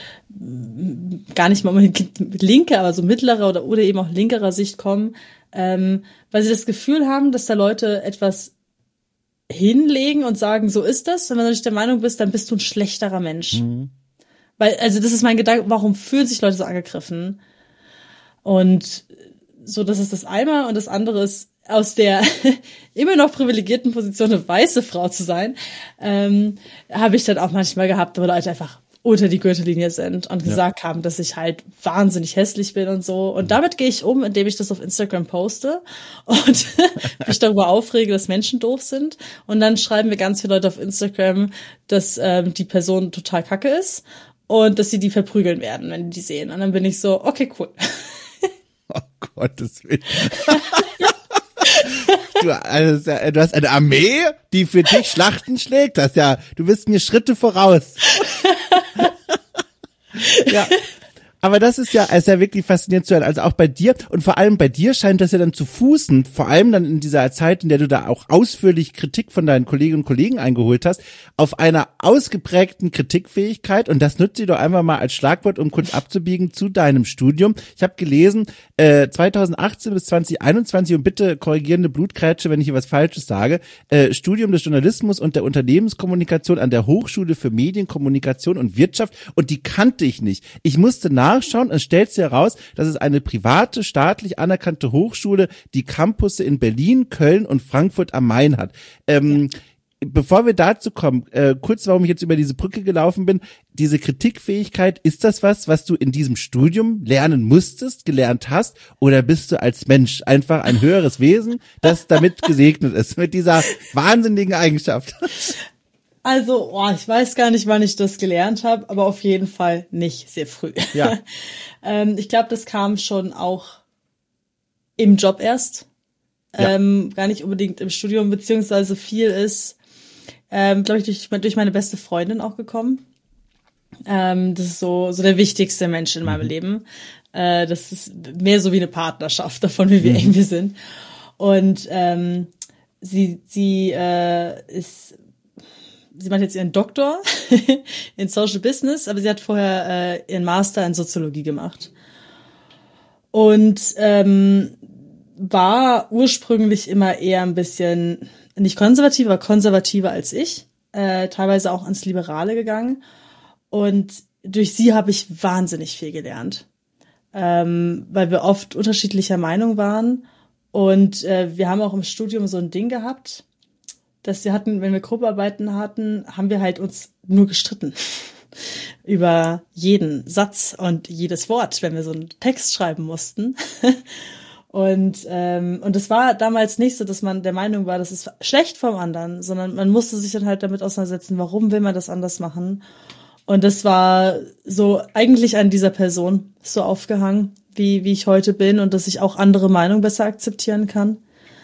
Speaker 2: gar nicht mal linker, aber so mittlerer oder eben auch linkerer Sicht kommen, weil sie das Gefühl haben, dass da Leute etwas hinlegen und sagen, so ist das. Und wenn du nicht der Meinung bist, dann bist du ein schlechterer Mensch. Weil, also das ist mein Gedanke, warum fühlen sich Leute so angegriffen? Und so, das ist das eine. Und das andere ist, aus der immer noch privilegierten Position, eine weiße Frau zu sein, habe ich dann auch manchmal gehabt, wo Leute einfach unter die Gürtellinie sind und gesagt haben, dass ich halt wahnsinnig hässlich bin und so. Und damit gehe ich um, indem ich das auf Instagram poste und mich darüber aufrege, dass Menschen doof sind. Und dann schreiben mir ganz viele Leute auf Instagram, dass die Person total kacke ist und dass sie die verprügeln werden, wenn die die sehen. Und dann bin ich so, okay, cool.
Speaker 1: Oh Gottes Willen. Du hast eine Armee, die für dich Schlachten schlägt. Du bist mir Schritte voraus. Ja. Aber das ist ja wirklich faszinierend zu hören. Also auch bei dir und vor allem bei dir scheint das ja dann zu fußen, vor allem dann in dieser Zeit, in der du da auch ausführlich Kritik von deinen Kolleginnen und Kollegen eingeholt hast, auf einer ausgeprägten Kritikfähigkeit. Und das nutzt ihr doch einfach mal als Schlagwort, um kurz abzubiegen zu deinem Studium. Ich habe gelesen, 2018 bis 2021, und bitte korrigierende Blutkrätsche, wenn ich hier was Falsches sage, Studium des Journalismus und der Unternehmenskommunikation an der Hochschule für Medienkommunikation und Wirtschaft. Und die kannte ich nicht. Ich musste nachschauen, es stellt sich heraus, dass es eine private, staatlich anerkannte Hochschule, die Campusse in Berlin, Köln und Frankfurt am Main hat. Bevor wir dazu kommen, kurz, warum ich jetzt über diese Brücke gelaufen bin, diese Kritikfähigkeit, ist das was du in diesem Studium lernen musstest, gelernt hast, oder bist du als Mensch einfach ein höheres Wesen, das damit gesegnet ist, mit dieser wahnsinnigen Eigenschaft?
Speaker 2: Also, ich weiß gar nicht, wann ich das gelernt habe, aber auf jeden Fall nicht sehr früh.
Speaker 1: Ja.
Speaker 2: Ich glaube, das kam schon auch im Job erst. Gar nicht unbedingt im Studium, beziehungsweise viel ist, glaube ich, durch meine beste Freundin auch gekommen. Das ist so der wichtigste Mensch in meinem Leben. Das ist mehr so wie eine Partnerschaft davon, wie wir eng wir sind. Und sie macht jetzt ihren Doktor in Social Business, aber sie hat vorher ihren Master in Soziologie gemacht. Und war ursprünglich immer eher ein bisschen, nicht konservativer, aber konservativer als ich. Teilweise auch ans Liberale gegangen. Und durch sie habe ich wahnsinnig viel gelernt. Weil wir oft unterschiedlicher Meinung waren. Und wir haben auch im Studium so ein Ding gehabt, dass wir hatten, wenn wir Gruppenarbeiten hatten, haben wir halt uns nur gestritten über jeden Satz und jedes Wort, wenn wir so einen Text schreiben mussten. Und es war damals nicht so, dass man der Meinung war, das ist schlecht vom anderen, sondern man musste sich dann halt damit auseinandersetzen, warum will man das anders machen. Und das war so eigentlich an dieser Person so aufgehangen, wie ich heute bin, und dass ich auch andere Meinungen besser akzeptieren kann.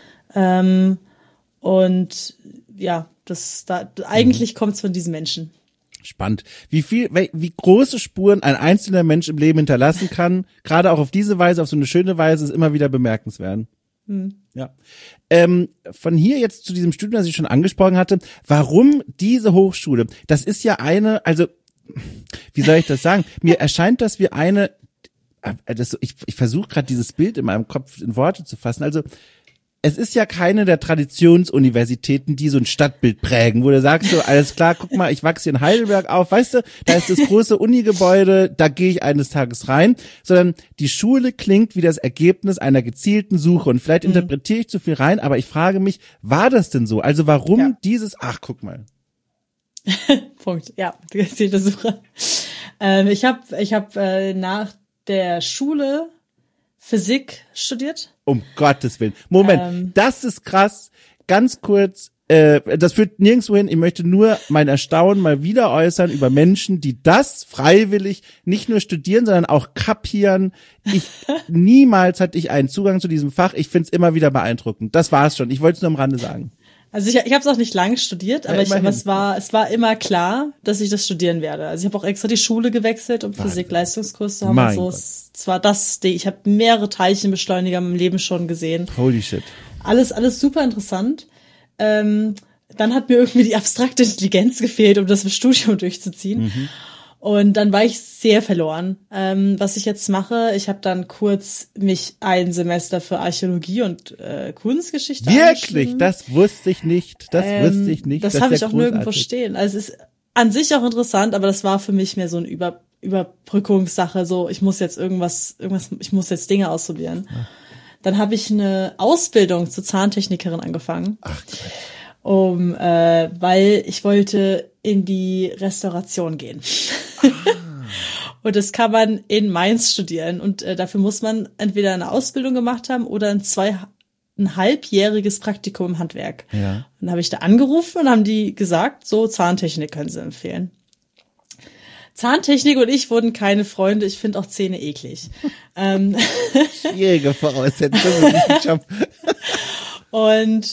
Speaker 2: Und ja, eigentlich kommt's von diesen Menschen.
Speaker 1: Spannend. Wie große Spuren ein einzelner Mensch im Leben hinterlassen kann, gerade auch auf diese Weise, auf so eine schöne Weise, ist immer wieder bemerkenswert. Ja. Von hier jetzt zu diesem Studium, das ich schon angesprochen hatte, warum diese Hochschule? Das ist ja wie soll ich das sagen? Mir erscheint, dass wir ich versuche gerade dieses Bild in meinem Kopf in Worte zu fassen. Also es ist ja keine der Traditionsuniversitäten, die so ein Stadtbild prägen, wo du sagst so, alles klar, guck mal, ich wachse in Heidelberg auf, weißt du, da ist das große Unigebäude, da gehe ich eines Tages rein, sondern die Schule klingt wie das Ergebnis einer gezielten Suche, und vielleicht interpretiere ich zu viel rein, aber ich frage mich, war das denn so? Also warum guck mal.
Speaker 2: Punkt, ja, die gezielte Suche. Ich hab nach der Schule Physik studiert.
Speaker 1: Um Gottes Willen. Moment, das ist krass. Ganz kurz, das führt nirgendwo hin. Ich möchte nur mein Erstaunen mal wieder äußern über Menschen, die das freiwillig nicht nur studieren, sondern auch kapieren. Niemals hatte ich einen Zugang zu diesem Fach. Ich find's immer wieder beeindruckend. Das war's schon. Ich wollte es nur am Rande sagen.
Speaker 2: Also ich habe es auch nicht lange studiert, aber es war immer klar, dass ich das studieren werde. Also ich habe auch extra die Schule gewechselt, um Physik-Leistungskurs zu haben und so. Es war ich habe mehrere Teilchenbeschleuniger im Leben schon gesehen.
Speaker 1: Holy shit.
Speaker 2: Alles super interessant. Dann hat mir irgendwie die abstrakte Intelligenz gefehlt, um das im Studium durchzuziehen. Und dann war ich sehr verloren. Was ich jetzt mache, ich habe dann kurz mich ein Semester für Archäologie und Kunstgeschichte
Speaker 1: Wirklich? Das wusste ich nicht. Das
Speaker 2: habe ich auch nirgendwo stehen. Also es ist an sich auch interessant, aber das war für mich mehr so eine Überbrückungssache. So, ich muss jetzt ich muss jetzt Dinge ausprobieren. dann habe ich eine Ausbildung zur Zahntechnikerin angefangen.
Speaker 1: Ach Gott.
Speaker 2: Weil ich wollte in die Restauration gehen. Und das kann man in Mainz studieren. Und dafür muss man entweder eine Ausbildung gemacht haben oder ein 2,5-jähriges Praktikum im Handwerk.
Speaker 1: Ja.
Speaker 2: Und dann habe ich da angerufen und haben die gesagt, so Zahntechnik können sie empfehlen. Zahntechnik und ich wurden keine Freunde. Ich finde auch Zähne eklig.
Speaker 1: Schwierige Voraussetzungen für diesen Job.
Speaker 2: Und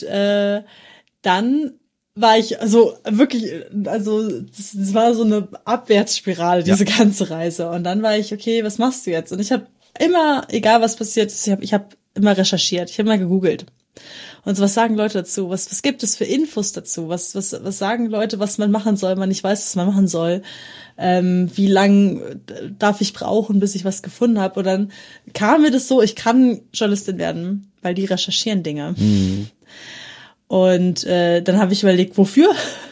Speaker 2: dann war ich also wirklich, also das war so eine Abwärtsspirale, diese ganze Reise. Und dann war ich, okay, was machst du jetzt? Und ich habe immer, egal was passiert ist, ich habe immer recherchiert, ich habe immer gegoogelt. Und so, was sagen Leute dazu? Was gibt es für Infos dazu? Was sagen Leute, was man machen soll, man nicht weiß, was man machen soll? Wie lang darf ich brauchen, bis ich was gefunden habe? Und dann kam mir das so, ich kann Journalistin werden, weil die recherchieren Dinge. Mhm. Und dann habe ich überlegt, wofür?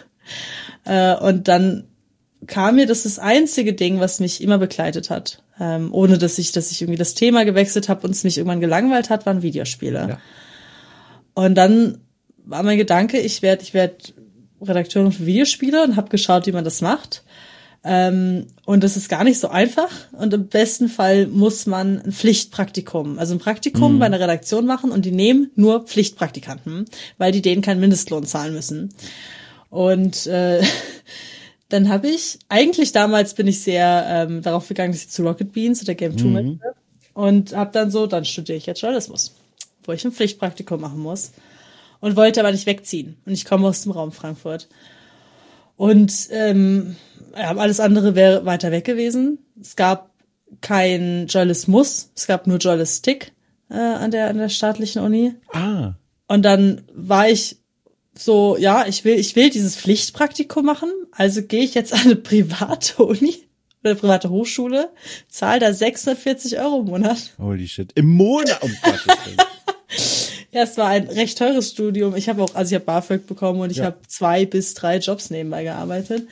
Speaker 2: Und dann kam mir das einzige Ding, was mich immer begleitet hat, ohne dass ich irgendwie das Thema gewechselt habe und es mich irgendwann gelangweilt hat, waren Videospiele. Ja. Und dann war mein Gedanke, ich werd Redakteurin für Videospiele und habe geschaut, wie man das macht. Und das ist gar nicht so einfach. Und im besten Fall muss man ein Pflichtpraktikum, also ein Praktikum bei einer Redaktion machen und die nehmen nur Pflichtpraktikanten, weil die denen keinen Mindestlohn zahlen müssen. Und dann habe ich, eigentlich damals bin ich sehr darauf gegangen, dass ich zu Rocket Beans oder Game 2 möchte. Und habe dann studiere ich jetzt Journalismus, wo ich ein Pflichtpraktikum machen muss. Und wollte aber nicht wegziehen. Und ich komme aus dem Raum Frankfurt. Und alles andere wäre weiter weg gewesen. Es gab kein Journalismus, es gab nur Journalistik an der staatlichen Uni.
Speaker 1: Ah.
Speaker 2: Und dann war ich so, ja, ich will dieses Pflichtpraktikum machen, also gehe ich jetzt an eine private Uni oder eine private Hochschule, zahle da 640 € im Monat.
Speaker 1: Holy shit. Im Monat? Um Gottes Willen.
Speaker 2: Ja, es war ein recht teures Studium. Ich habe BAföG bekommen und ich habe 2 bis 3 Jobs nebenbei gearbeitet.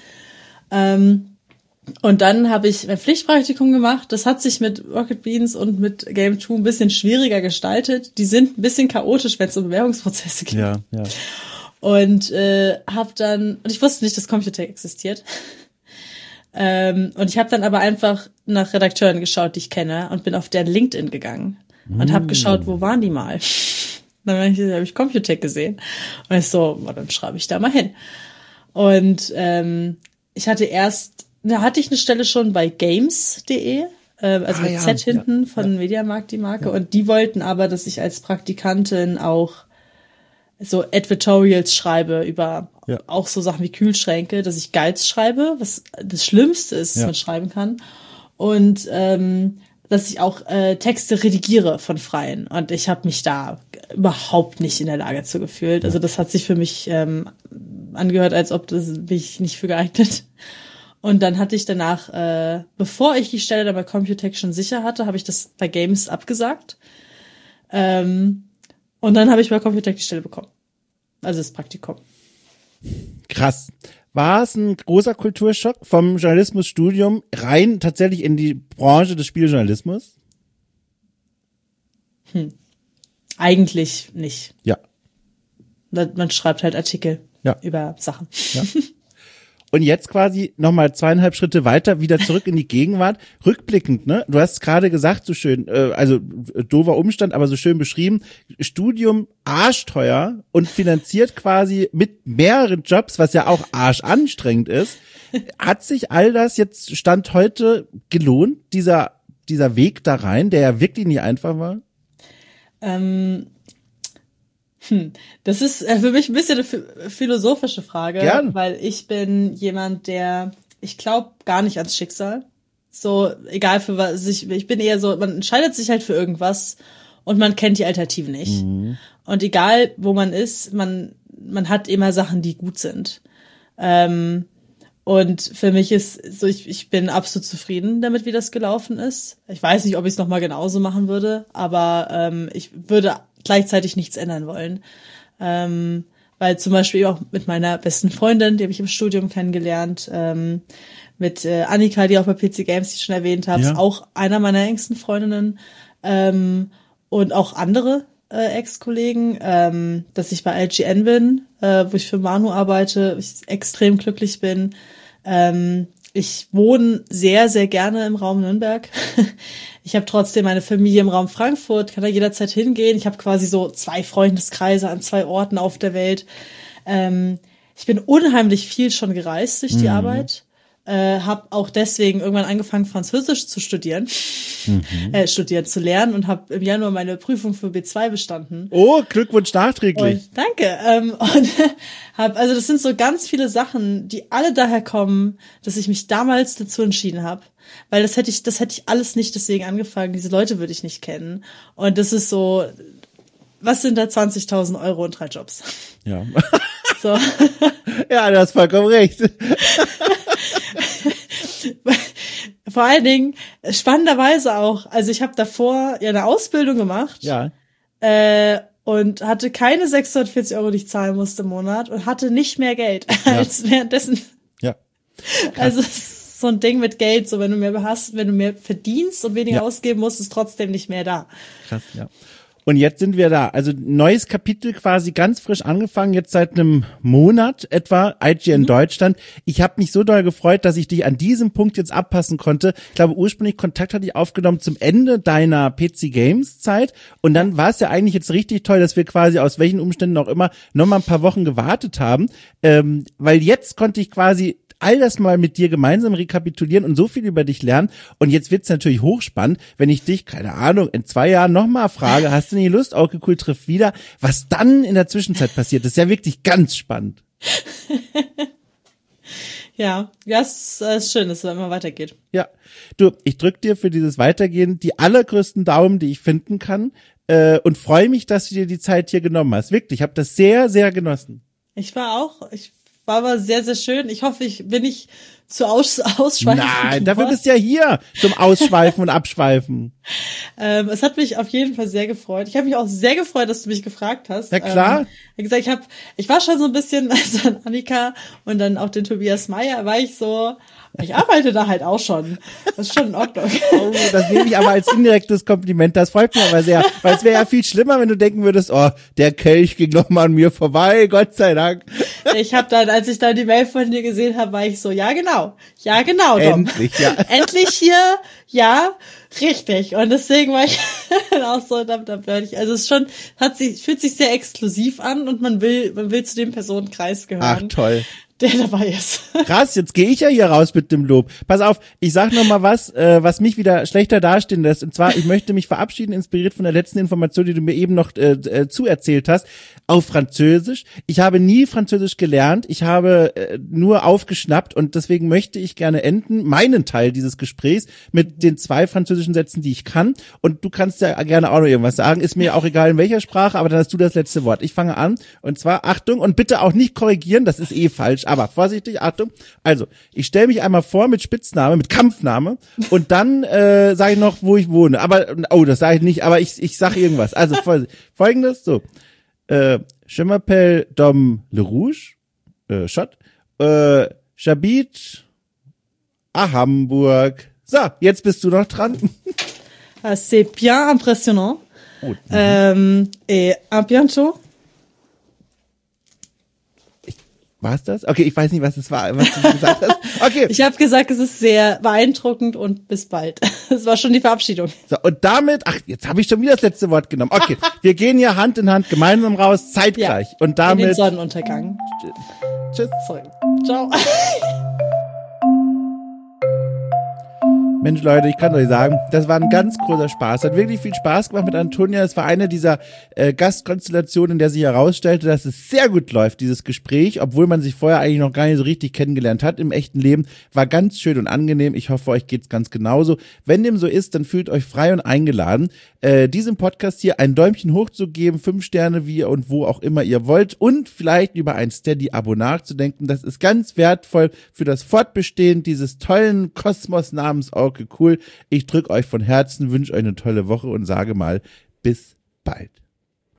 Speaker 2: Und dann habe ich mein Pflichtpraktikum gemacht. Das hat sich mit Rocket Beans und mit Game 2 ein bisschen schwieriger gestaltet. Die sind ein bisschen chaotisch, wenn es um Bewerbungsprozesse geht.
Speaker 1: Ja.
Speaker 2: Und ich wusste nicht, dass Computec existiert. Und ich habe dann aber einfach nach Redakteuren geschaut, die ich kenne, und bin auf deren LinkedIn gegangen und habe geschaut, wo waren die mal. Dann habe ich Computec gesehen und ich so, dann schreibe ich da mal hin. Und ich hatte eine Stelle schon bei games.de, also mit Z hinten von Mediamarkt die Marke, und die wollten aber, dass ich als Praktikantin auch so Advertorials schreibe über auch so Sachen wie Kühlschränke, dass ich Guides schreibe, was das Schlimmste ist, was man schreiben kann, und dass ich auch Texte redigiere von Freien. Und ich habe mich da überhaupt nicht in der Lage zu gefühlt. Also das hat sich für mich angehört, als ob bin ich nicht für geeignet. Und dann hatte ich danach, bevor ich die Stelle da bei Computec schon sicher hatte, habe ich das bei Games abgesagt. Und dann habe ich bei Computec die Stelle bekommen. Also das Praktikum.
Speaker 1: Krass. War es ein großer Kulturschock vom Journalismusstudium rein tatsächlich in die Branche des Spieljournalismus?
Speaker 2: Eigentlich nicht.
Speaker 1: Ja.
Speaker 2: Man schreibt halt Artikel über Sachen. Ja.
Speaker 1: Und jetzt quasi nochmal 2,5 Schritte weiter, wieder zurück in die Gegenwart. Rückblickend, ne? Du hast gerade gesagt, so schön, also doofer Umstand, aber so schön beschrieben, Studium arschteuer und finanziert quasi mit mehreren Jobs, was ja auch arschanstrengend ist. Hat sich all das jetzt Stand heute gelohnt, dieser Weg da rein, der ja wirklich nicht einfach war?
Speaker 2: Das ist für mich ein bisschen eine philosophische Frage,
Speaker 1: Gerne.
Speaker 2: Weil ich bin jemand, ich glaube gar nicht ans Schicksal. So, egal für was, ich bin eher so, man entscheidet sich halt für irgendwas und man kennt die Alternativen nicht. Mhm. Und egal, wo man ist, man hat immer Sachen, die gut sind. Und für mich ist so, ich bin absolut zufrieden damit, wie das gelaufen ist. Ich weiß nicht, ob ich es nochmal genauso machen würde, aber ich würde gleichzeitig nichts ändern wollen. Weil zum Beispiel auch mit meiner besten Freundin, die habe ich im Studium kennengelernt, mit Annika, die auch bei PC Games, die ich schon erwähnt habe, ist auch einer meiner engsten Freundinnen. und auch andere Ex-Kollegen, dass ich bei IGN bin, wo ich für Manu arbeite, ich extrem glücklich bin. Ich wohne sehr, sehr gerne im Raum Nürnberg. Ich habe trotzdem meine Familie im Raum Frankfurt, kann da jederzeit hingehen. Ich habe quasi so 2 Freundeskreise an 2 Orten auf der Welt. Ich bin unheimlich viel schon gereist durch die Arbeit. Habe auch deswegen irgendwann angefangen, Französisch zu studieren, studieren zu lernen und habe im Januar meine Prüfung für B2 bestanden.
Speaker 1: Oh, Glückwunsch nachträglich.
Speaker 2: Und, danke. Und also das sind so ganz viele Sachen, die alle daher kommen, dass ich mich damals dazu entschieden habe. Weil das hätte ich alles nicht deswegen angefangen. Diese Leute würde ich nicht kennen. Und das ist so, was sind da 20.000 € und 3 Jobs?
Speaker 1: Ja.
Speaker 2: So.
Speaker 1: Ja, du hast vollkommen recht.
Speaker 2: Vor allen Dingen, spannenderweise auch, also ich habe davor ja eine Ausbildung gemacht.
Speaker 1: Ja.
Speaker 2: Und hatte keine 640 €, die ich zahlen musste im Monat und hatte nicht mehr Geld als währenddessen.
Speaker 1: Ja. Krass.
Speaker 2: Also es ist so ein Ding mit Geld, so wenn du mehr hast, wenn du mehr verdienst und weniger ausgeben musst, ist trotzdem nicht mehr da.
Speaker 1: Krass, ja. Und jetzt sind wir da. Also neues Kapitel quasi ganz frisch angefangen, jetzt seit einem Monat etwa, IGN Deutschland. Ich habe mich so doll gefreut, dass ich dich an diesem Punkt jetzt abpassen konnte. Ich glaube, ursprünglich Kontakt hatte ich aufgenommen zum Ende deiner PC Games Zeit. Und dann war es ja eigentlich jetzt richtig toll, dass wir quasi aus welchen Umständen auch immer noch mal ein paar Wochen gewartet haben. Weil jetzt konnte ich quasi all das mal mit dir gemeinsam rekapitulieren und so viel über dich lernen. Und jetzt wird's natürlich hochspannend, wenn ich dich, keine Ahnung, in 2 Jahren nochmal frage, hast du nicht Lust, okay, cool, trifft wieder, was dann in der Zwischenzeit passiert. Das ist ja wirklich ganz spannend.
Speaker 2: Ja, es ist schön, dass es immer weitergeht.
Speaker 1: Ja, du, ich drück dir für dieses Weitergehen die allergrößten Daumen, die ich finden kann, und freue mich, dass du dir die Zeit hier genommen hast. Wirklich, ich habe das sehr, sehr genossen.
Speaker 2: Ich war aber sehr, sehr schön. Ich hoffe, ich bin nicht zu ausschweifend.
Speaker 1: Nein, dafür bist du ja hier zum Ausschweifen und Abschweifen.
Speaker 2: Es hat mich auf jeden Fall sehr gefreut. Ich habe mich auch sehr gefreut, dass du mich gefragt hast.
Speaker 1: Ja, klar.
Speaker 2: Wie gesagt, ich war schon so ein bisschen, also an Annika und dann auch den Tobias Meyer, war ich so, ich arbeite da halt auch schon. Das ist schon in Ordnung.
Speaker 1: Oh, das nehme ich aber als indirektes Kompliment. Das freut mich aber sehr. Weil es wäre ja viel schlimmer, wenn du denken würdest, oh, der Kelch ging noch mal an mir vorbei, Gott sei Dank.
Speaker 2: Ich habe dann, als ich dann die Mail von dir gesehen habe, war ich so, ja genau, Dom.
Speaker 1: Endlich, ja.
Speaker 2: Endlich hier, ja, richtig. Und deswegen war ich auch so, also es ist schon, fühlt sich sehr exklusiv an und man will zu dem Personenkreis gehören.
Speaker 1: Ach, toll.
Speaker 2: Der dabei ist.
Speaker 1: Krass, jetzt gehe ich ja hier raus mit dem Lob. Pass auf, ich sag noch mal was mich wieder schlechter dastehen lässt. Und zwar, ich möchte mich verabschieden, inspiriert von der letzten Information, die du mir eben noch zuerzählt hast, auf Französisch. Ich habe nie Französisch gelernt. Ich habe nur aufgeschnappt und deswegen möchte ich gerne enden, meinen Teil dieses Gesprächs, mit den 2 französischen Sätzen, die ich kann. Und du kannst ja gerne auch noch irgendwas sagen. Ist mir auch egal in welcher Sprache, aber dann hast du das letzte Wort. Ich fange an. Und zwar, Achtung, und bitte auch nicht korrigieren, das ist falsch. Aber vorsichtig, Achtung. Also, ich stelle mich einmal vor mit Spitzname, mit Kampfname und dann sage ich noch, wo ich wohne. Aber, das sage ich nicht, aber ich sage irgendwas. Also folgendes, so. Je m'appelle Dom Le Rouge, Schott, j'habite à Hamburg. So, jetzt bist du noch dran.
Speaker 2: C'est bien impressionnant.
Speaker 1: Oh,
Speaker 2: Et à bientôt.
Speaker 1: War's das? Okay, ich weiß nicht, was es war, was du gesagt hast. Okay.
Speaker 2: Ich habe gesagt, es ist sehr beeindruckend und bis bald. Das war schon die Verabschiedung.
Speaker 1: So, und damit, jetzt habe ich schon wieder das letzte Wort genommen. Okay, wir gehen hier Hand in Hand gemeinsam raus, zeitgleich. Ja, und damit.
Speaker 2: In den Sonnenuntergang.
Speaker 1: Tschüss.
Speaker 2: Sorry. Ciao.
Speaker 1: Mensch, Leute, ich kann euch sagen, das war ein ganz großer Spaß. Hat wirklich viel Spaß gemacht mit Antonia. Es war eine dieser Gastkonstellationen, in der sich herausstellte, dass es sehr gut läuft, dieses Gespräch, obwohl man sich vorher eigentlich noch gar nicht so richtig kennengelernt hat im echten Leben. War ganz schön und angenehm. Ich hoffe, euch geht's ganz genauso. Wenn dem so ist, dann fühlt euch frei und eingeladen, diesem Podcast hier ein Däumchen hoch zu geben, 5 Sterne, wie und wo auch immer ihr wollt und vielleicht über ein Steady-Abo nachzudenken. Das ist ganz wertvoll für das Fortbestehen dieses tollen Kosmos namens Okay Cool. Ich drücke euch von Herzen, wünsche euch eine tolle Woche und sage mal, bis bald.